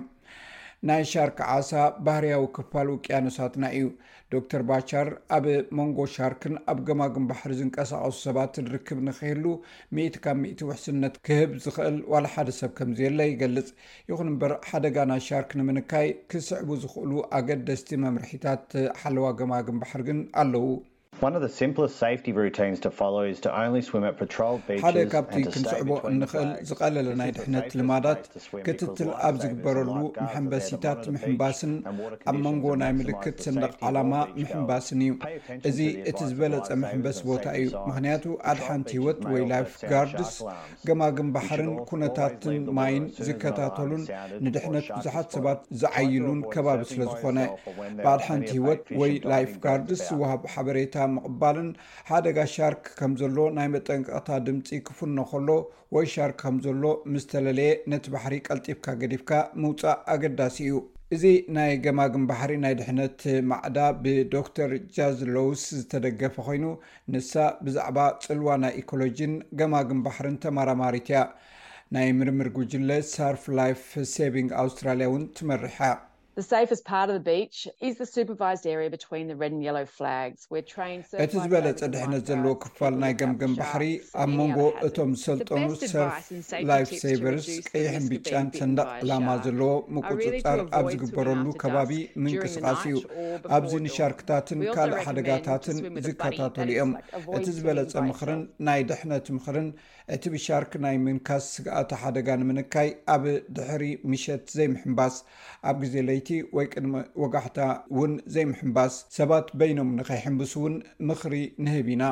ናይ ሻርክ ዓሳ ባህርያዊ ክፋል ውቅያኖሳትና እዩ ዶክተር ባቻር ኣብ መንጎ ሻርክን ኣብ ገማግም ባሕሪ ዝንቀሳቐሱ ሰባት ርክብ ንኽህሉ ሚእቲ ካብ ሚእቲ ውሕስነት ክህብ ዝኽእል ዋላ ሓደ ሰብ ከምዘየለ ይገልጽ ይኹን እምበር ሓደጋ ናይ ሻርክ ንምንካይ ክስዕቡ ዝኽእሉ ኣገደስቲ መምርሒታት ሓለዋ ገማግም ባሕሪ ግን ኣለዉ One of the simplest safety routines to follow is to only swim at patrolled beaches ሓደ and ካብቲ to stay ክንስዕቦ between the እንኽእል flags. ዝቐለለ ናይ This is the ድሕነት safest ልማዳት place to swim ክትትል because ኣብ lifesavers ዝግበረሉ and lifeguards are there to ምሕንበሲታት monitor the ምሕንባስን beach and water ኣብ መንጎ conditions ናይ and ምልክት maximise the ሰንደቕ safety of ዓላማ all beach ምሕንባስን እዩ Pay attention እዚ to the እቲ advice of ዝበለጸ lifesavers ምሕንበስ and ቦታ እዩ safety signs. ምክንያቱ ኣድ Patrol ሓንቲ beaches ህይወት may ወይ also ላይፍ sound ጋርድስ shark alarms. ገማግም You ባሕርን should ኩነታትን always leave the ማይን water as soon as an ዝከታተሉን alarm is sounded ንድሕነት before sharks ብዙሓት are ሰባት spotted. ዝዓይሉን Try to ከባቢ avoid ስለ surfing by ዝኾነ yourself or when there ባዕድ are ሓንቲ plenty of ህይወት bait ወይ fish and ላይፍ diving ጋርድስ boats about. ዝወሃብ ሓበሬታ ምቕባልን ሓደጋ ሻርክ ከም ዘሎ ናይ መጠንቀቕታ ድምፂ ክፍኖ ከሎ ወይ ሻርክ ከም ዘሎ ምስ ተለለየ ነቲ ባሕሪ ቀልጢፍካ ገዲፍካ ምውፃእ ኣገዳሲ እዩ እዚ ናይ ገማግም ባሕሪ ናይ ድሕነት ማዕዳ ብዶክተር ጃዝ ሎውስ ዝተደገፈ ኮይኑ ንሳ ብዛዕባ ጽልዋ ናይ ኢኮሎጂን ገማግም ባሕርን ተመራማሪት እያ ናይ ምርምር ጉጅለ ሳርፍ ላይፍ ሴቪንግ ኣውስትራልያ እውን ትመርሓ The safest part of the beach is the supervised area between the red and yellow flags. We're trained surf እቲ ዝበለጸ ድሕነት ዘለዎ ክፋል ናይ ገምገም ባሕሪ ኣብ መንጎ እቶም ዝሰልጠኑ ሰርፍ ላይፍ ሴቨርስ ቀይሕን ቢጫን ሰንደቕ ዕላማ ዘለዎ ምቁፅጻር ኣብ ዝግበረሉ ከባቢ ምንቅስቓስ እዩ ኣብዚ ንሻርክታትን ካልእ ሓደጋታትን ዝከታተሉ እዮም እቲ ዝበለጸ ምኽርን ናይ ድሕነት ምኽርን እቲ ብሻርክ ናይ ምንካስ ስግኣት ሓደጋ ንምንካይ ኣብ ድሕሪ ምሸት ዘይምሕንባስ ኣብ ግዜ ለይቲ ወይ ቅድመ ወጋሕታ እውን ዘይምሕንባስ ሰባት በይኖም ንኸይሕንብሱ እውን ምኽሪ ንህብ ኢና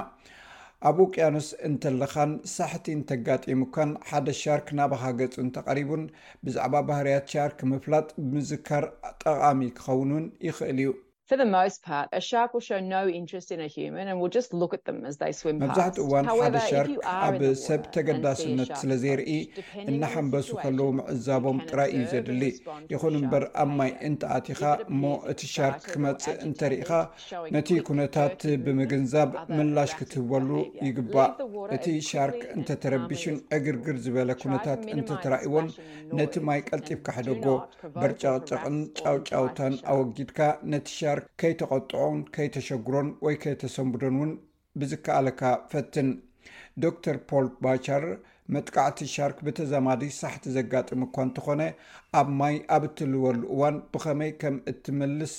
ኣብ ውቅያኖስ እንተለኻን ሳሕቲ እንተጋጢሙካን ሓደ ሻርክ ናባኻ ገጹ እንተቐሪቡን ብዛዕባ ባህርያት ሻርክ ምፍላጥ ብምዝካር ጠቓሚ ክኸውኑን ይኽእል እዩ For the most part, a shark will show no interest in a human and will just look at them as they swim past. መብዛሕትኡ እዋን ሓደ ሻርክ ኣብ ሰብ ተገዳስነት ስለ ዘርኢ እናሓንበሱ ከለዉ ምዕዛቦም ጥራይ እዩ ዘድሊ ይኹን እምበር ኣብ ማይ እንተኣቲኻ እሞ እቲ ሻርክ ክመጽእ እንተሪኢኻ ነቲ ኩነታት ብምግንዛብ ምላሽ ክትህበሉ ይግባእ እቲ ሻርክ እንተተረቢሽን ዕግርግር ዝበለ ኩነታት እንተተራእይዎን ነቲ ማይ ቀልጢፍካ ሕደጎ በርጫቕጨቕን ጫውጫውታን ኣወጊድካ ነቲ ሻርክ ከይተቆጥዖን ከይተሸግሮን ወይ ከይተሰንብዶን እውን ብዝከኣለካ ፈትን ዶክተር ፖል ባቻር መጥቃዕቲ ሻርክ ብተዛማዲ ሳሕቲ ዘጋጥም እኳ እንተኾነ ኣብ ማይ ኣብ እትልወሉ እዋን ብኸመይ ከም እትምልስ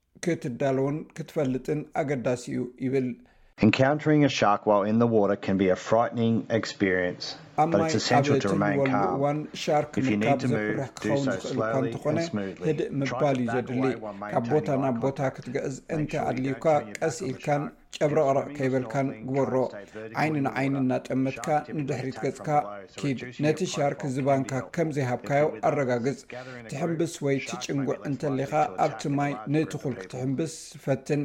ክትዳለውን ክትፈልጥን ኣገዳሲ እዩ ይብል Encountering a shark while in the water can be a frightening experience, but it's essential to remain calm. If you need to move, do so slowly and smoothly. Try to back away while maintaining eye contact. Make sure you don't turn your back on the shark. ጨብረቕረቕ ከይበልካን ግበሮ ዓይንን ዓይንን እናጠመትካ ንድሕሪት ገጽካ ኪድ ነቲ ሻርክ ዝባንካ ከም ዘይሃብካዮ ኣረጋግጽ ትሕንብስ ወይ ትጭንጉዕ እንተለኻ ኣብቲ ማይ ንትኹል ክትሕንብስ ፈትን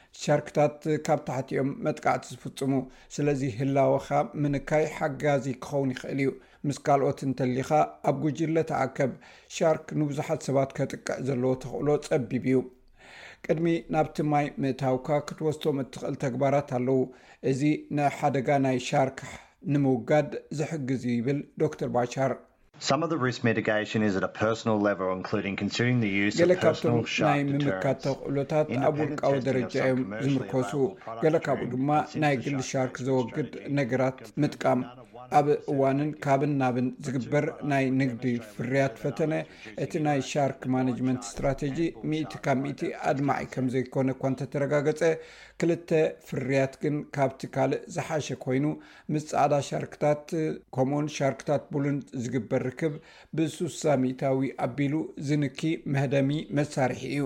ሻርክታት ካብ ታሕቲኦም መጥቃዕቲ ዝፍጽሙ ስለዚ ህላወኻ ምንካይ ሓጋዚ ክኸውን ይኽእል እዩ ምስ ካልኦት እንተሊኻ ኣብ ጉጅለ ተኣከብ ሻርክ ንብዙሓት ሰባት ከጥቅዕ ዘለዎ ተኽእሎ ጸቢብ እዩ ቅድሚ ናብቲ ማይ ምእታውካ ክትወስቶም እትኽእል ተግባራት ኣለዉ እዚ ንሓደጋ ናይ ሻርክ ንምውጋድ ዝሕግዝ ይብል ዶክተር ባቻር Some of the risk mitigation is at a personal level, including considering the use of personal shark deterrents. Independent testing of some commercially available products ገለ ካብኡ ድማ ናይ ግል ሻርክ ዘወግድ ነገራት ምጥቃም ኣብ እዋንን ካብን ናብን ዝግበር ናይ ንግዲ ፍርያት ፈተነ እቲ ናይ ሻርክ ማኔጅመንት ስትራቴጂ ሚእቲ ካብ ሚእቲ ኣድማዒ ከም ዘይኮነ እኳ እንተተረጋገፀ ክልተ ፍርያት ግን ካብቲ ካልእ ዝሓሸ ኮይኑ ምስ ጻዕዳ ሻርክታት ከምኡን ሻርክታት ቡልን ዝግበር ርክብ ብስሳ ሚእታዊ ኣቢሉ ዝንኪ መህደሚ መሳርሒ እዩ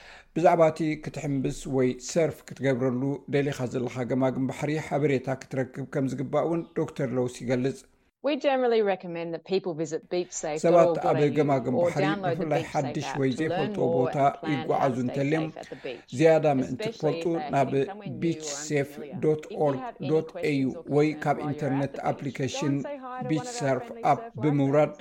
ብዛዕባቲ ክትሕንብስ ወይ ሰርፍ ክትገብረሉ ደሊኻ ዘለኻ ገማግም ባሕሪ ሓበሬታ ክትረክብ ከም ዝግባእውን ዶክተር ሎውስ ይገልጽ We generally recommend that people visit beach safe ሰባት ኣብ ገማግም ባሕሪ ብፍላይ ሓድሽ ወይ ዘይፈልጥዎ ቦታ ይጓዓዙ እንተልዮም ዝያዳ ምእንቲ ትፈልጡ ናብ ቢች ሴፍ ዶት ኦርግ ዶት ኤዩ ወይ ካብ ኢንተርኔት ኣፕሊኬሽን ቢች ሰርፍ ኣፕ ብምውራድ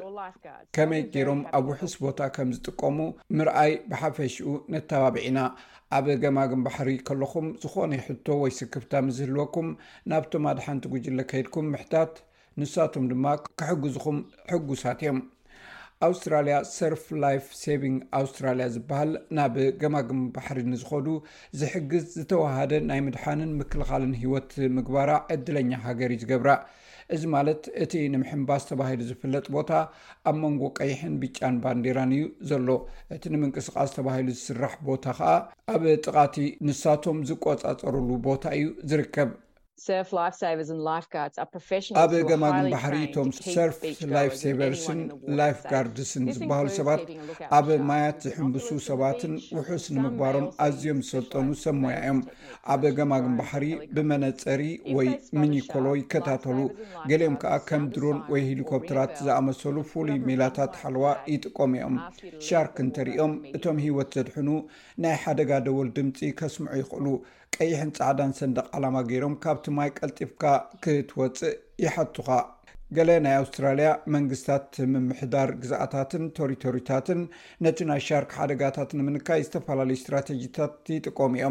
ከመይ ገይሮም ኣብ ውሕስ ቦታ ከም ዝጥቀሙ ምርኣይ ብሓፈሽኡ ነተባብዒና ኣብ ገማግም ባሕሪ ከለኹም ዝኾነ ሕቶ ወይ ስክፍታ ምዝህልወኩም ናብቶም ኣድ ሓንቲ ጉጅለ ከይድኩም ምሕታት ንሳቶም ድማ ክሕግዙኹም ሕጉሳት እዮም ኣውስትራልያ ሰርፍ ላይፍ ሴቪንግ ኣውስትራልያ ዝበሃል ናብ ገማግም ባሕሪ ንዝኸዱ ዝሕግዝ ዝተዋሃደ ናይ ምድሓንን ምክልኻልን ህይወት ምግባራ ዕድለኛ ሃገር እዩ ዝገብራ እዚ ማለት እቲ ንምሕምባስ ተባሂሉ ዝፍለጥ ቦታ ኣብ መንጎ ቀይሕን ቢጫን ባንዴራን እዩ ዘሎ እቲ ንምንቅስቃስ ተባሂሉ ዝስራሕ ቦታ ከዓ ኣብ ጥቃቲ ንሳቶም ዝቆፃፀሩሉ ቦታ እዩ ዝርከብ Surf lifesavers and lifeguards are professionals ኣብ who are ገማግም highly ባሕሪ trained ቶም to keep ሰርፍ beachgoers ላይፍ and ሴቨርስን anyone in the water ላይፍ safe. ጋርድስን This ዝበሃሉ includes ሰባት keeping a lookout ኣብ for sharks ማያት and ዝሕምብሱ binoculars to the ሰባትን beach. ውሑስ Some ንምግባሮም may also ኣዝዮም use ዝሰልጠኑ specialized ሰብ ሞያ እዮም techniques ኣብ like ገማግም drones ባሕሪ and ብመነፀሪ helicopters. ወይ If they spot a ሚኒኮሎ shark, ይከታተሉ lifesavers and ገሊኦም ከዓ lifeguards ከም sound the ድሮን ወይ siren or ሄሊኮፕተራት ring a bell ዝኣመሰሉ and ፍሉይ put up a ሜላታት white ሓለዋ flag ይጥቀሙ እዮም ask you to leave ሻርክ the water እንተሪኦም immediately. እቶም ህይወት ዘድሕኑ ናይ ሓደጋ ደወል ድምፂ ከስምዑ ይኽእሉ ቀይሕን ጻዕዳን ሰንደቅ ዓላማ ገይሮም ካብቲ ማይ ቀልጢፍካ ክትወፅእ ይሓቱኻ ገለ ናይ ኣውስትራልያ መንግስታት ምምሕዳር ግዛኣታትን ቶሪቶሪታትን ነቲ ናይ ሻርክ ሓደጋታት ንምንካይ ዝተፈላለዩ ስትራቴጂታት ይጥቀሙ እዮም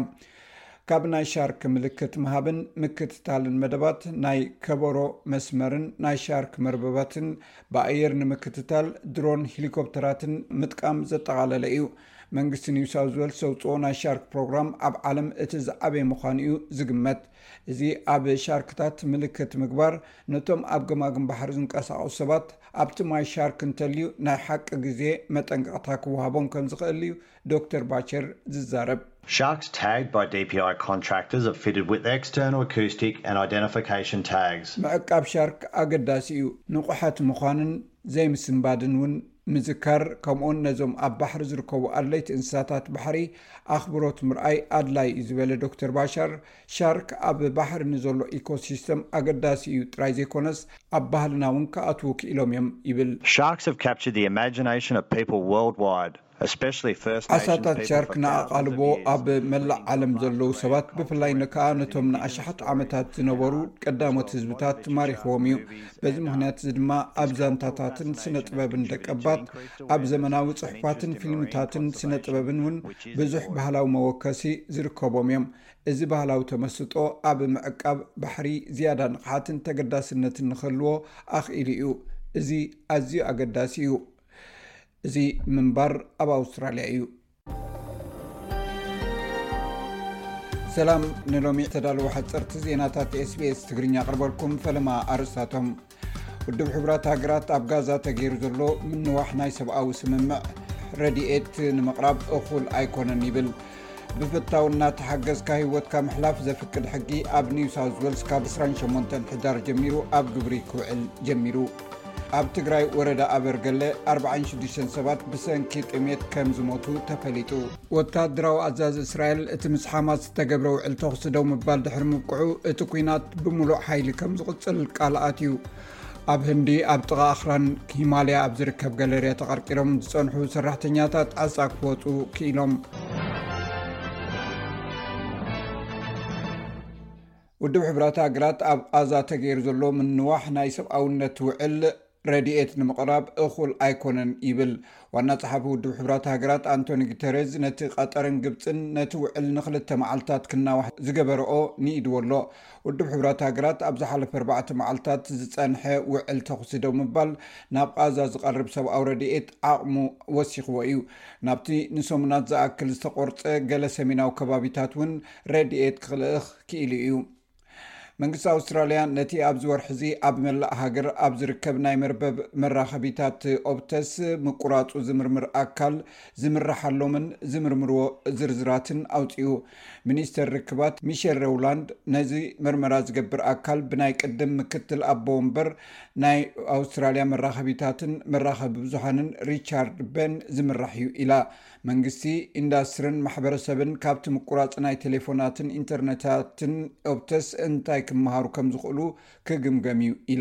ካብ ናይ ሻርክ ምልክት ምሃብን ምክትታልን መደባት ናይ ከበሮ መስመርን ናይ ሻርክ መርበባትን ብኣየር ንምክትታል ድሮን ሄሊኮፕተራትን ምጥቃም ዘጠቓለለ እዩ መንግስቲ ኒው ሳውዝ ዌልስ ዘውፅኦ ናይ ሻርክ ፕሮግራም ኣብ ዓለም እቲ ዝዓበየ ምዃኑ እዩ ዝግመት እዚ ኣብ ሻርክታት ምልክት ምግባር ነቶም ኣብ ገማግም ባሕሪ ዝንቀሳቐሱ ሰባት ኣብቲ ማይ ሻርክ እንተልዩ ናይ ሓቂ ግዜ መጠንቀቕታ ክወሃቦም ከም ዝኽእል እዩ ዶክተር ባቸር ዝዛረብ Sharks tagged by D P I contractors are fitted with external acoustic and identification tags. ምዕቃብ ሻርክ ኣገዳሲ እዩ ንቑሓት ምዃንን ዘይምስንባድን እውን ምዝካር ከምኡን ነዞም ኣብ ባሕሪ ዝርከቡ ኣድለይቲ እንስሳታት ባሕሪ ኣኽብሮት ምርኣይ ኣድላይ እዩ ዝበለ ዶክተር ባሻር ሻርክ ኣብ ባሕሪ ንዘሎ ኢኮሲስተም ኣገዳሲ እዩ ጥራይ ዘይኮነስ ኣብ ባህልና እውን ከኣትዉ ክኢሎም እዮም ይብል Sharks have captured the imagination of people worldwide. Especially First Nations ዓሳታት people ሻርክ for ንኣቓልቦ thousands of ኣብ መላእ ዓለም ዘለዉ ሰባት ብፍላይ ንከኣ ነቶም ንኣሽሓት ዓመታት ዝነበሩ ቀዳሞት ህዝብታት ማሪኽዎም እዩ በዚ ምክንያት እዚ ድማ ኣብ ዛንታታትን ስነ ጥበብን ደቀባት ኣብ ዘመናዊ ጽሑፋትን ፊልምታትን ስነ ጥበብን እውን ብዙሕ ባህላዊ መወከሲ ዝርከቦም እዮም እዚ ባህላዊ ተመስጦ ኣብ ምዕቃብ ባሕሪ ዝያዳ ንቕሓትን ተገዳስነትን ንኽህልዎ ኣኽኢሉ እዩ እዚ ኣዝዩ ኣገዳሲ እዩ እዚ ምንባር ኣብ ኣውስትራልያ እዩ ሰላም ንሎሚ ተዳለወ ሓፀርቲ ዜናታት ኤስቢኤስ ትግርኛ ቅርበልኩም ፈለማ ኣርስታቶም ውድብ ሕብራት ሃገራት ኣብ ጋዛ ተገይሩ ዘሎ ምንዋሕ ናይ ሰብኣዊ ስምምዕ ረድኤት ንምቕራብ እኹል ኣይኮነን ይብል ብፍታውና ተሓገዝካ ህይወትካ ምሕላፍ ዘፍቅድ ሕጊ ኣብ ኒው ሳውዝ ዌልስ ካብ عشرين وثمانية ሕዳር ጀሚሩ ኣብ ግብሪ ክውዕል ጀሚሩ ኣብ ትግራይ ወረዳ ኣበርገለ أربعين وستة ሰባት ብሰንኪ ጥሜት ከም ዝሞቱ ተፈሊጡ ወታደራዊ ኣዛዚ እስራኤል እቲ ምስ ሓማስ ዝተገብረ ውዕል ተኹሲ ደው ምባል ድሕሪ ምብቅዑ እቲ ኩናት ብምሉእ ሓይሊ ከም ዝቕፅል ቃልኣት እዩ ኣብ ህንዲ ኣብ ጥቓ ኣኽራን ሂማልያ ኣብ ዝርከብ ጋለርያ ተቐርቂሮም ዝጸንሑ ሰራሕተኛታት ዓጻ ክወፁ ክኢሎም ውድብ ሕብራት ሃገራት ኣብ ጋዛ ተገይሩ ዘሎ ምንዋሕ ናይ ሰብኣውነት ውዕል ረድኤት ንምቕራብ እኹል ኣይኮነን ይብል ዋና ጸሓፊ ውድብ ሕብራት ሃገራት አንቶኒ ጉተሬዝ ነቲ ቀጠርን ግብፅን ነቲ ውዕል ንኽልተ መዓልታት ክናዋሕ ዝገበረኦ ንኢድዎ ኣሎ ውድብ ሕብራት ሃገራት ኣብ ዝሓለፈ ኣርባዕተ መዓልታት ዝጸንሐ ውዕል ተኹሲ ደው ምባል ናብ ጋዛ ዝቐርብ ሰብኣዊ ረድኤት ዓቕሙ ወሲኽዎ እዩ ናብቲ ንሰሙናት ዝኣክል ዝተቆርፀ ገለ ሰሜናዊ ከባቢታት እውን ረድኤት ክልእኽ ክኢሉ እዩ መንግስቲ ኣውስትራልያ ነቲ ኣብ ዝወርሕዚ ኣብ መላእ ሃገር ኣብ ዝርከብ ናይ መርበብ መራኸቢታት ኦብተስ ምቁራፁ ዝምርምር ኣካል ዝምራሓሎምን ዝምርምርዎ ዝርዝራትን ኣውፅኡ ሚኒስተር ርክባት ሚሸል ሮውላንድ ነዚ ምርመራ ዝገብር ኣካል ብናይ ቅድም ምክትል ኣቦ ወንበር ናይ ኣውስትራልያ መራኸቢታትን መራኸቢ ብዙሓንን ሪቻርድ ቤን ዝምራሕ እዩ ኢላ መንግስቲ ኢንዳስትሪን ማሕበረሰብን ካብቲ ምቁራፅ ናይ ቴሌፎናትን ኢንተርኔታትን ኦብተስ እንታይ ክመሃሩ ከም ዝኽእሉ ክግምገም እዩ ኢላ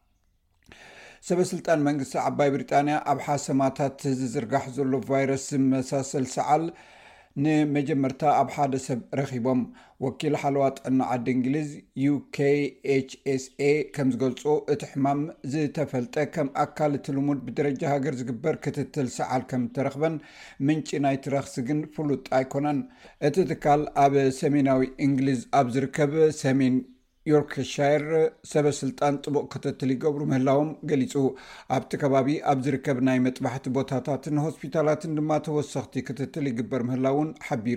ሰበስልጣን መንግስቲ ዓባይ ብሪጣንያ ኣብ ሓሰማታት ዝዝርጋሕ ዘሎ ቫይረስ ዝመሳሰል ሰዓል ንመጀመርታ ኣብ ሓደ ሰብ ረኺቦም ወኪል ሓለዋ ጥዕና ዓዲ እንግሊዝ ዩ ኬ ኤች ኤስ ኤ ከም ዝገልጾ እቲ ሕማም ዝተፈልጠ ከም ኣካል እቲ ልሙድ ብደረጃ ሃገር ዝግበር ክትትል ሰዓል ከም ተረኽበን ምንጪ ናይቲ ረኽሲ ግን ፍሉጥ ኣይኮነን እቲ ትካል ኣብ ሰሜናዊ እንግሊዝ ኣብ ዝርከብ ሰሜን ዮርክሻየር ሰበስልጣን ጥቡቅ ክትትል ይገብሩ ምህላዎም ገሊጹ ኣብቲ ከባቢ ኣብ ዝርከብ ናይ መጥባሕቲ ቦታታትን ሆስፒታላትን ድማ ተወሰኽቲ ክትትል ይግበር ምህላውን ሓቢሩ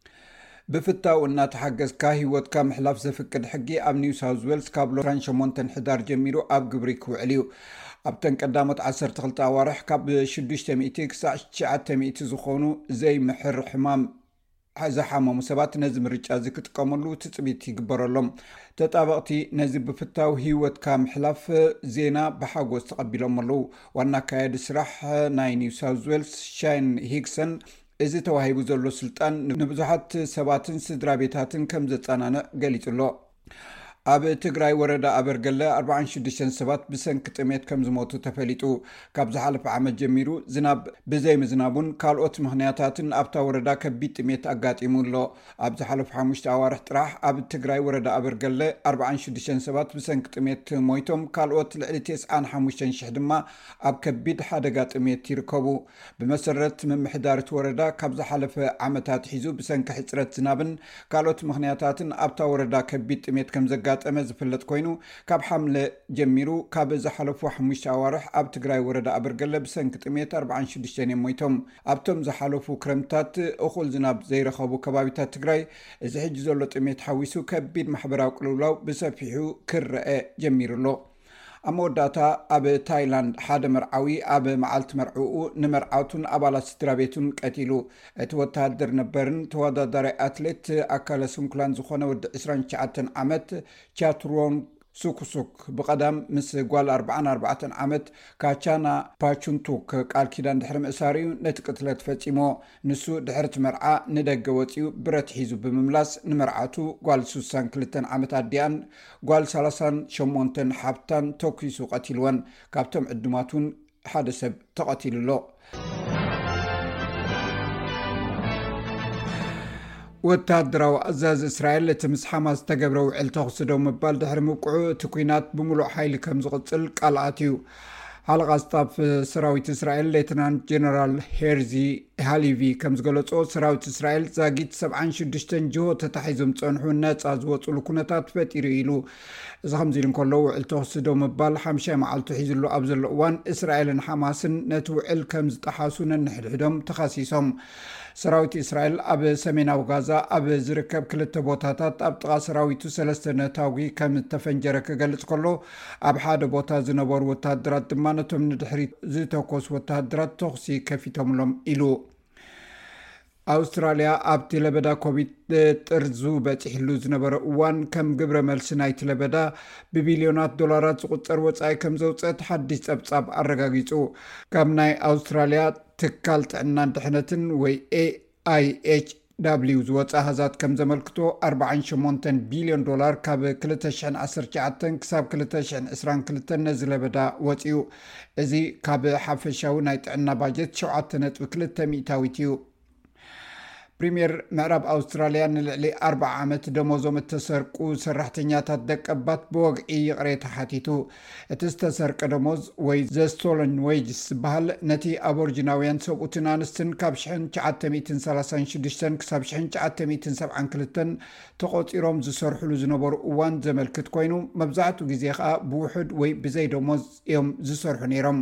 ብፍታው እናተሓገዝካ ህይወትካ ምሕላፍ ዘፍቅድ ሕጊ ኣብ ኒው ሳውዝ ዌልስ ካብ ሎራን ሸሞንተን ሕዳር ጀሚሩ ኣብ ግብሪ ክውዕል እዩ ኣብተን ቀዳሞት ዓሰርተ ክልተ ኣዋርሕ ካብ ሽዱሽተ ሚእቲ ክሳብ ትሽዓተ ሚእቲ ዝኾኑ ዘይምሕር ሕማም ዝሓመሙ ሰባት ነዚ ምርጫ እዚ ክጥቀመሉ ትፅቢት ይግበረሎም ተጣበቕቲ ነዚ ብፍታው ህይወትካ ምሕላፍ ዜና ብሓጎስ ተቐቢሎም ኣለዉ ዋና ካየዲ ስራሕ ናይ ኒው ሳውዝ ዌልስ ሻይን ሂግሰን እዚ ተዋሂቡ ዘሎ ስልጣን ንብዙሓት ሰባትን ስድራ ቤታትን ከም ዘጸናንዕ ገሊጹሎ ኣብ ትግራይ ወረዳ ኣበርገለ ኣርባዓን ሽዱሽተ ሰባት ብሰንኪ ጥሜት ከም ዝሞቱ ተፈሊጡ ካብ ዝሓለፈ ዓመት ጀሚሩ ዝናብ ብዘይ ምዝናቡን ካልኦት ምኽንያታትን ኣብታ ወረዳ ከቢድ ጥሜት ኣጋጢሙ ኣሎ ኣብ ዝሓለፈ ሓሙሽተ ኣዋርሕ ጥራሕ ኣብ ትግራይ ወረዳ ኣበርገለ ኣርባዓን ሽዱሽተ ሰባት ብሰንኪ ጥሜት ሞይቶም ካልኦት ልዕሊ ትስዓን ሓሙሽተ ሽሕ ድማ ኣብ ከቢድ ሓደጋ ጥሜት ይርከቡ ብመሰረት ምምሕዳርቲ ወረዳ ካብ ዝሓለፈ ዓመታት ሒዙ ብሰንኪ ሕፅረት ዝናብን ካልኦት ምኽንያታትን ኣብታ ወረዳ ከቢድ ጥሜት ከም ዘጋ ጠመ ዝፍለጥ ኮይኑ ካብ ሓምለ ጀሚሩ ካብ ዝሓለፉ ሓሙሽተ ኣዋርሕ ኣብ ትግራይ ወረዳ ኣበርገለ ብሰንኪ ጥሜት ኣርባዓን ሽዱሽተ ሞይቶም ኣብቶም ዝሓለፉ ክረምታት እኹል ዝናብ ዘይረኸቡ ከባቢታት ትግራይ እዚ ሕጂ ዘሎ ጥሜት ሓዊሱ ከቢድ ማሕበራዊ ቅልውላው ብሰፊሑ ክረአ ጀሚሩሎ ኣብ መወዳእታ ኣብ ታይላንድ ሓደ መርዓዊ ኣብ መዓልቲ መርዑኡ ንመርዓቱን ኣባላት ስድራ ቤቱን ቀቲሉ እቲ ወተሃደር ነበርን ተወዳዳሪ ኣትሌት ኣካለ ስንኩላን ዝኾነ ወዲ ዕስራን ትሽዓተ ዓመት ቻትሮን ሱኩሱክ ብቐዳም ምስ ጓል ኣርባዓን ኣርባዕተ ዓመት ካቻና ፓቹንቱክ ቃል ኪዳን ድሕሪ ምእሳር እዩ ነቲ ቅትለት ፈፂሞ ንሱ ድሕርቲ መርዓ ንደገ ወፂኡ ብረት ሒዙ ብምምላስ ንመርዓቱ ጓል ስሳን ክልተን ዓመት ኣዲያን ጓል ሰላሳን ሸሞንተን ሓብታን ተኪሱ ቀቲልወን ካብቶም ዕድማቱን ሓደ ሰብ ተቐቲሉሎ ወታደራዊ ኣዛዚ እስራኤል እቲ ምስ ሓማስ ተገብረ ውዕል ተኹሲ ዶ ምባል ድሕሪ ምውቅዑ እቲ ኩናት ብምሉእ ሓይሊ ከም ዝቕፅል ቃልኣት እዩ ሓለቓ ስታፍ ሰራዊት እስራኤል ሌትናንት ጀነራል ሄርዚ ሃሊቪ ከም ዝገለጾ ሰራዊት እስራኤል ዛጊት ሰብዓን ሽዱሽተን ጅሆ ተታሒዞም ፀንሑ ነፃ ዝወፅሉ ኩነታት ፈጢሩ ኢሉ እዚ ከምዚ ኢሉ እንከሎ ውዕል ተኹሲ ዶ ምባል ሓምሻይ መዓልቱ ሒዙሉ ኣብ ዘሎ እዋን እስራኤልን ሓማስን ነቲ ውዕል ከም ዝጠሓሱ ነንሕድሕዶም ተኻሲሶም ሰራዊት እስራኤል ኣብ ሰሜናዊ ጋዛ ኣብ ዝርከብ ክልተ ቦታታት ኣብ ጥቓ ሰራዊቱ ሰለስተ ነታዊ ከም ተፈንጀረ ክገልጽ ከሎ ኣብ ሓደ ቦታ ዝነበሩ ወታደራት ድማ ነቶም ንድሕሪት ዝተኮሱ ወታደራት ተኹሲ ከፊቶምሎም ኢሉ ኣውስትራልያ ኣብቲ ለበዳ ኮቪድ ጥርዙ በፂሕሉ ዝነበረ እዋን ከም ግብረ መልሲ ናይቲ ለበዳ ብቢልዮናት ዶላራት ዝቁፀር ወፃኢ ከም ዘውፅአት ሓዲስ ፀብጻብ ኣረጋጊጹ ካብ ናይ ኣውስትራልያ ትካል ጥዕናን ድሕነትን ወይ ኤ ኣይ ኤች ዳብሊው ዝወፃ ሃዛት ከም ዘመልክቶ ኣርባዓን ሸሞንተ ቢልዮን ዶላር ካብ ክልተ ሽሕን ዓሰርተ ትሽዓተ ክሳብ ክልተ ሽሕን ዕስራን ክልተ ነዚ ለበዳ ወፂኡ እዚ ካብ ሓፈሻዊ ናይ ጥዕና ባጀት ሸውዓተ ነጥቢ ክልተ ሚእታዊት እዩ ፕሪምየር ምዕራብ ኣውስትራልያ ንልዕሊ ኣርባዓ ዓመት ደሞዞም እተሰርቁ ሰራሕተኛታት ደቀባት ብወግዒ ይቕሬታ ሓቲቱ እቲ ዝተሰርቀ ደሞዝ ወይ ዘ ስቶለን ዌጅስ ዝበሃል ነቲ ኣቦርጂናውያን ሰብኡትን ኣንስትን ካብ ሽሕን ትሽዓተ ሰላሳን ሽዱሽተን ክሳብ ሽሕን ትሽዓተ ሰብዓን ክልተን ተቆፂሮም ዝሰርሕሉ ዝነበሩ እዋን ዘመልክት ኮይኑ መብዛሕትኡ ግዜ ከዓ ብውሕድ ወይ ብዘይ ደሞዝ እዮም ዝሰርሑ ነይሮም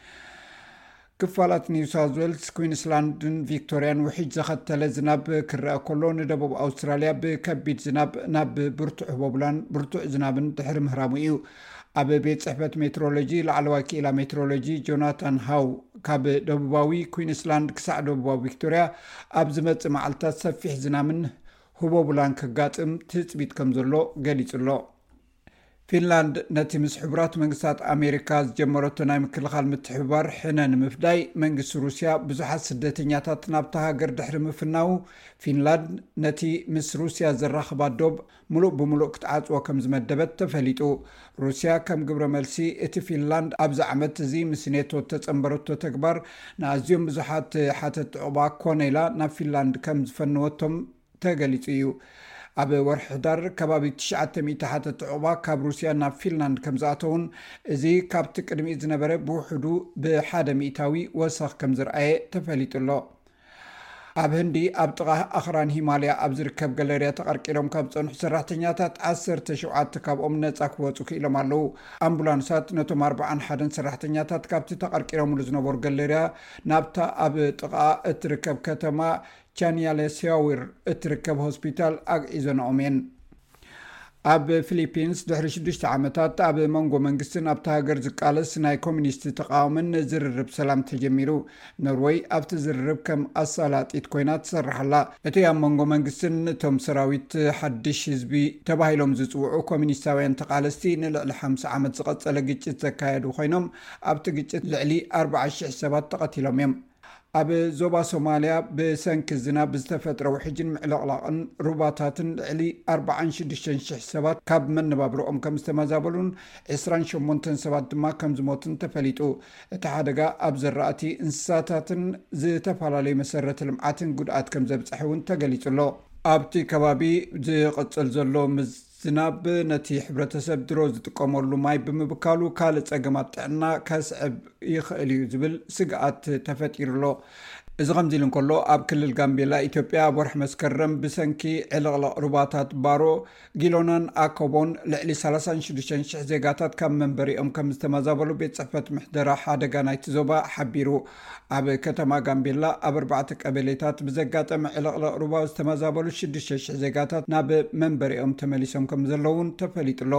ክፋላት ኒው ሳውዝ ዌልስ ኩዊንስላንድን ቪክቶሪያን ውሒድ ዘኸተለ ዝናብ ክረአ ከሎ ንደቡብ ኣውስትራልያ ብከቢድ ዝናብ ናብ ብርቱዕ ህቦብላን ብርቱዕ ዝናብን ድሕሪ ምህራሙ እዩ ኣብ ቤት ጽሕፈት ሜትሮሎጂ ላዕለዋይ ክኢላ ሜትሮሎጂ ጆናታን ሃው ካብ ደቡባዊ ኩዊንስላንድ ክሳዕ ደቡባዊ ቪክቶሪያ ኣብ ዝመፅእ መዓልታት ሰፊሕ ዝናብን ህቦብላን ክጋጥም ትፅቢት ከም ዘሎ ገሊጹሎ ፊንላንድ ነቲ ምስ ሕቡራት መንግስታት ኣሜሪካ ዝጀመረቶ ናይ ምክልኻል ምትሕብባር ሕነ ንምፍዳይ መንግስቲ ሩስያ ብዙሓት ስደተኛታት ናብታ ሃገር ድሕሪ ምፍናው ፊንላንድ ነቲ ምስ ሩስያ ዘራኽባ ዶብ ሙሉእ ብሙሉእ ክትዓፅዎ ከም ዝመደበት ተፈሊጡ ሩስያ ከም ግብረ መልሲ እቲ ፊንላንድ ኣብዚ ዓመት እዚ ምስ ኔቶ ተፀንበረቶ ተግባር ንኣዝዮም ብዙሓት ሓተት ዕቑባ ኮነ ኢላ ናብ ፊንላንድ ከም ዝፈንወቶም ተገሊጹ እዩ ኣብ ወርሒ ሕዳር ከባቢ ትሽዓተ ሚእቲ ሓተት ዕቑባ ካብ ሩስያ ናብ ፊንላንድ ከም ዝኣተውን እዚ ካብቲ ቅድሚኡ ዝነበረ ብውሕዱ ብሓደ ሚእታዊ ወሰኽ ከም ዝረኣየ ተፈሊጡሎ ኣብ ህንዲ ኣብ ጥቓ ኣኽራን ሂማልያ ኣብ ዝርከብ ገለርያ ተቐርቂሮም ካብ ፀንሑ ሰራሕተኛታት ዓሰርተ ሸውዓተ ካብኦም ነፃ ክወፁ ክኢሎም ኣለው። ኣምቡላንሳት ነቶም ኣርባዓን ሓደን ሰራሕተኛታት ካብቲ ተቐርቂሮምሉ ዝነበሩ ገለርያ ናብታ ኣብ ጥቓ እትርከብ ከተማ ቻንያሌስያዊር እትርከብ ሆስፒታል ኣግዒዘንኦም እየን። ኣብ ፊሊፒንስ ድሕሪ ሽዱሽተ ዓመታት ኣብ መንጎ መንግስትን ኣብቲ ሃገር ዝቃለስ ናይ ኮሚኒስት ተቃውሞን ዝርርብ ሰላም ተጀሚሩ። ኖርዌይ ኣብቲ ዝርርብ ከም ኣሳላጢት ኮይና ትሰርሓላ። እቲ ኣብ መንጎ መንግስትን እቶም ሰራዊት ሓድሽ ህዝቢ ተባሂሎም ዝፅውዑ ኮሚኒስታውያን ተቃለስቲ ንልዕሊ ሓምሳ ዓመት ዝቐፀለ ግጭት ዘካየዱ ኮይኖም ኣብቲ ግጭት ልዕሊ ኣርባዓ ሽሕ ሰባት ተቐቲሎም እዮም። ኣብ ዞባ ሶማልያ ብሰንኪ ዝናብ ብዝተፈጥረ ውሕጅን ምዕልቕላቕን ሩባታትን ልዕሊ ኣርባዓን ሽዱሽተን ሽሕ ሰባት ካብ መነባብሮኦም ከም ዝተመዛበሉን ዒስራን ሸሞንተ ሰባት ድማ ከም ዝሞቱን ተፈሊጡ። እቲ ሓደጋ ኣብ ዘራእቲ እንስሳታትን ዝተፈላለዩ መሰረተ ልምዓትን ጉድኣት ከም ዘብፅሕ እውን ተገሊጹሎ። ኣብቲ ከባቢ ዝቕፅል ዘሎ ዝናብ ነቲ ሕብረተሰብ ድሮ ዝጥቀመሉ ማይ ብምብካሉ ካልእ ፀገማት ጥዕና ከስዕብ ይኽእል እዩ ዝብል ስግኣት ተፈጢሩሎ። እዚ ከምዚ ኢሉ እንከሎ ኣብ ክልል ጋምቤላ ኢትዮጵያ ኣብ ወርሒ መስከረም ብሰንኪ ዕልቕልቕ ሩባታት ባሮ ጊሎናን ኣኮቦን ልዕሊ ሰላሳን ሽዱሽተን ሽሕ ዜጋታት ካብ መንበሪኦም ከም ዝተመዛበሉ ቤት ፅሕፈት ምሕደራ ሓደጋ ናይቲ ዞባ ሓቢሩ። ኣብ ከተማ ጋምቤላ ኣብ ኣርባዕተ ቀበሌታት ብዘጋጠመ ዕልቕልቕ ሩባ ዝተመዛበሉ ሽዱሽተ ሽሕ ዜጋታት ናብ መንበሪኦም ተመሊሶም ከም ዘለውን ተፈሊጡሎ።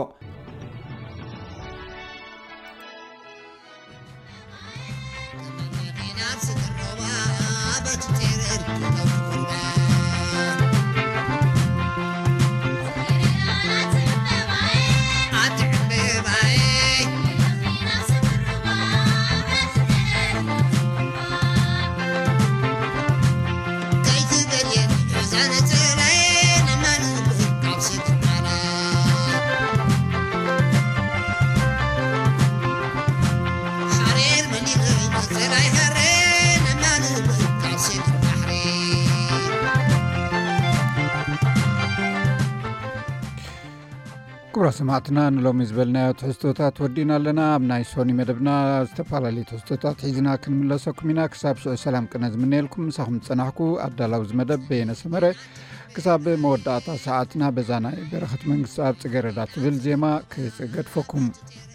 كبرى سمعتنا نلوم زبلنا تحستوتات ودينا لنا ابناي سوني مدبنا استفالالي تحستوتات حيزنا كنملسكم هنا كساب سوء سلام كنزمني لكم مساهم تصنحكو أدلاوز مدب بين سمرة كساب موداتا ساعتنا بزانا برخت من كساب تقردات بالزيما كيس قد فكم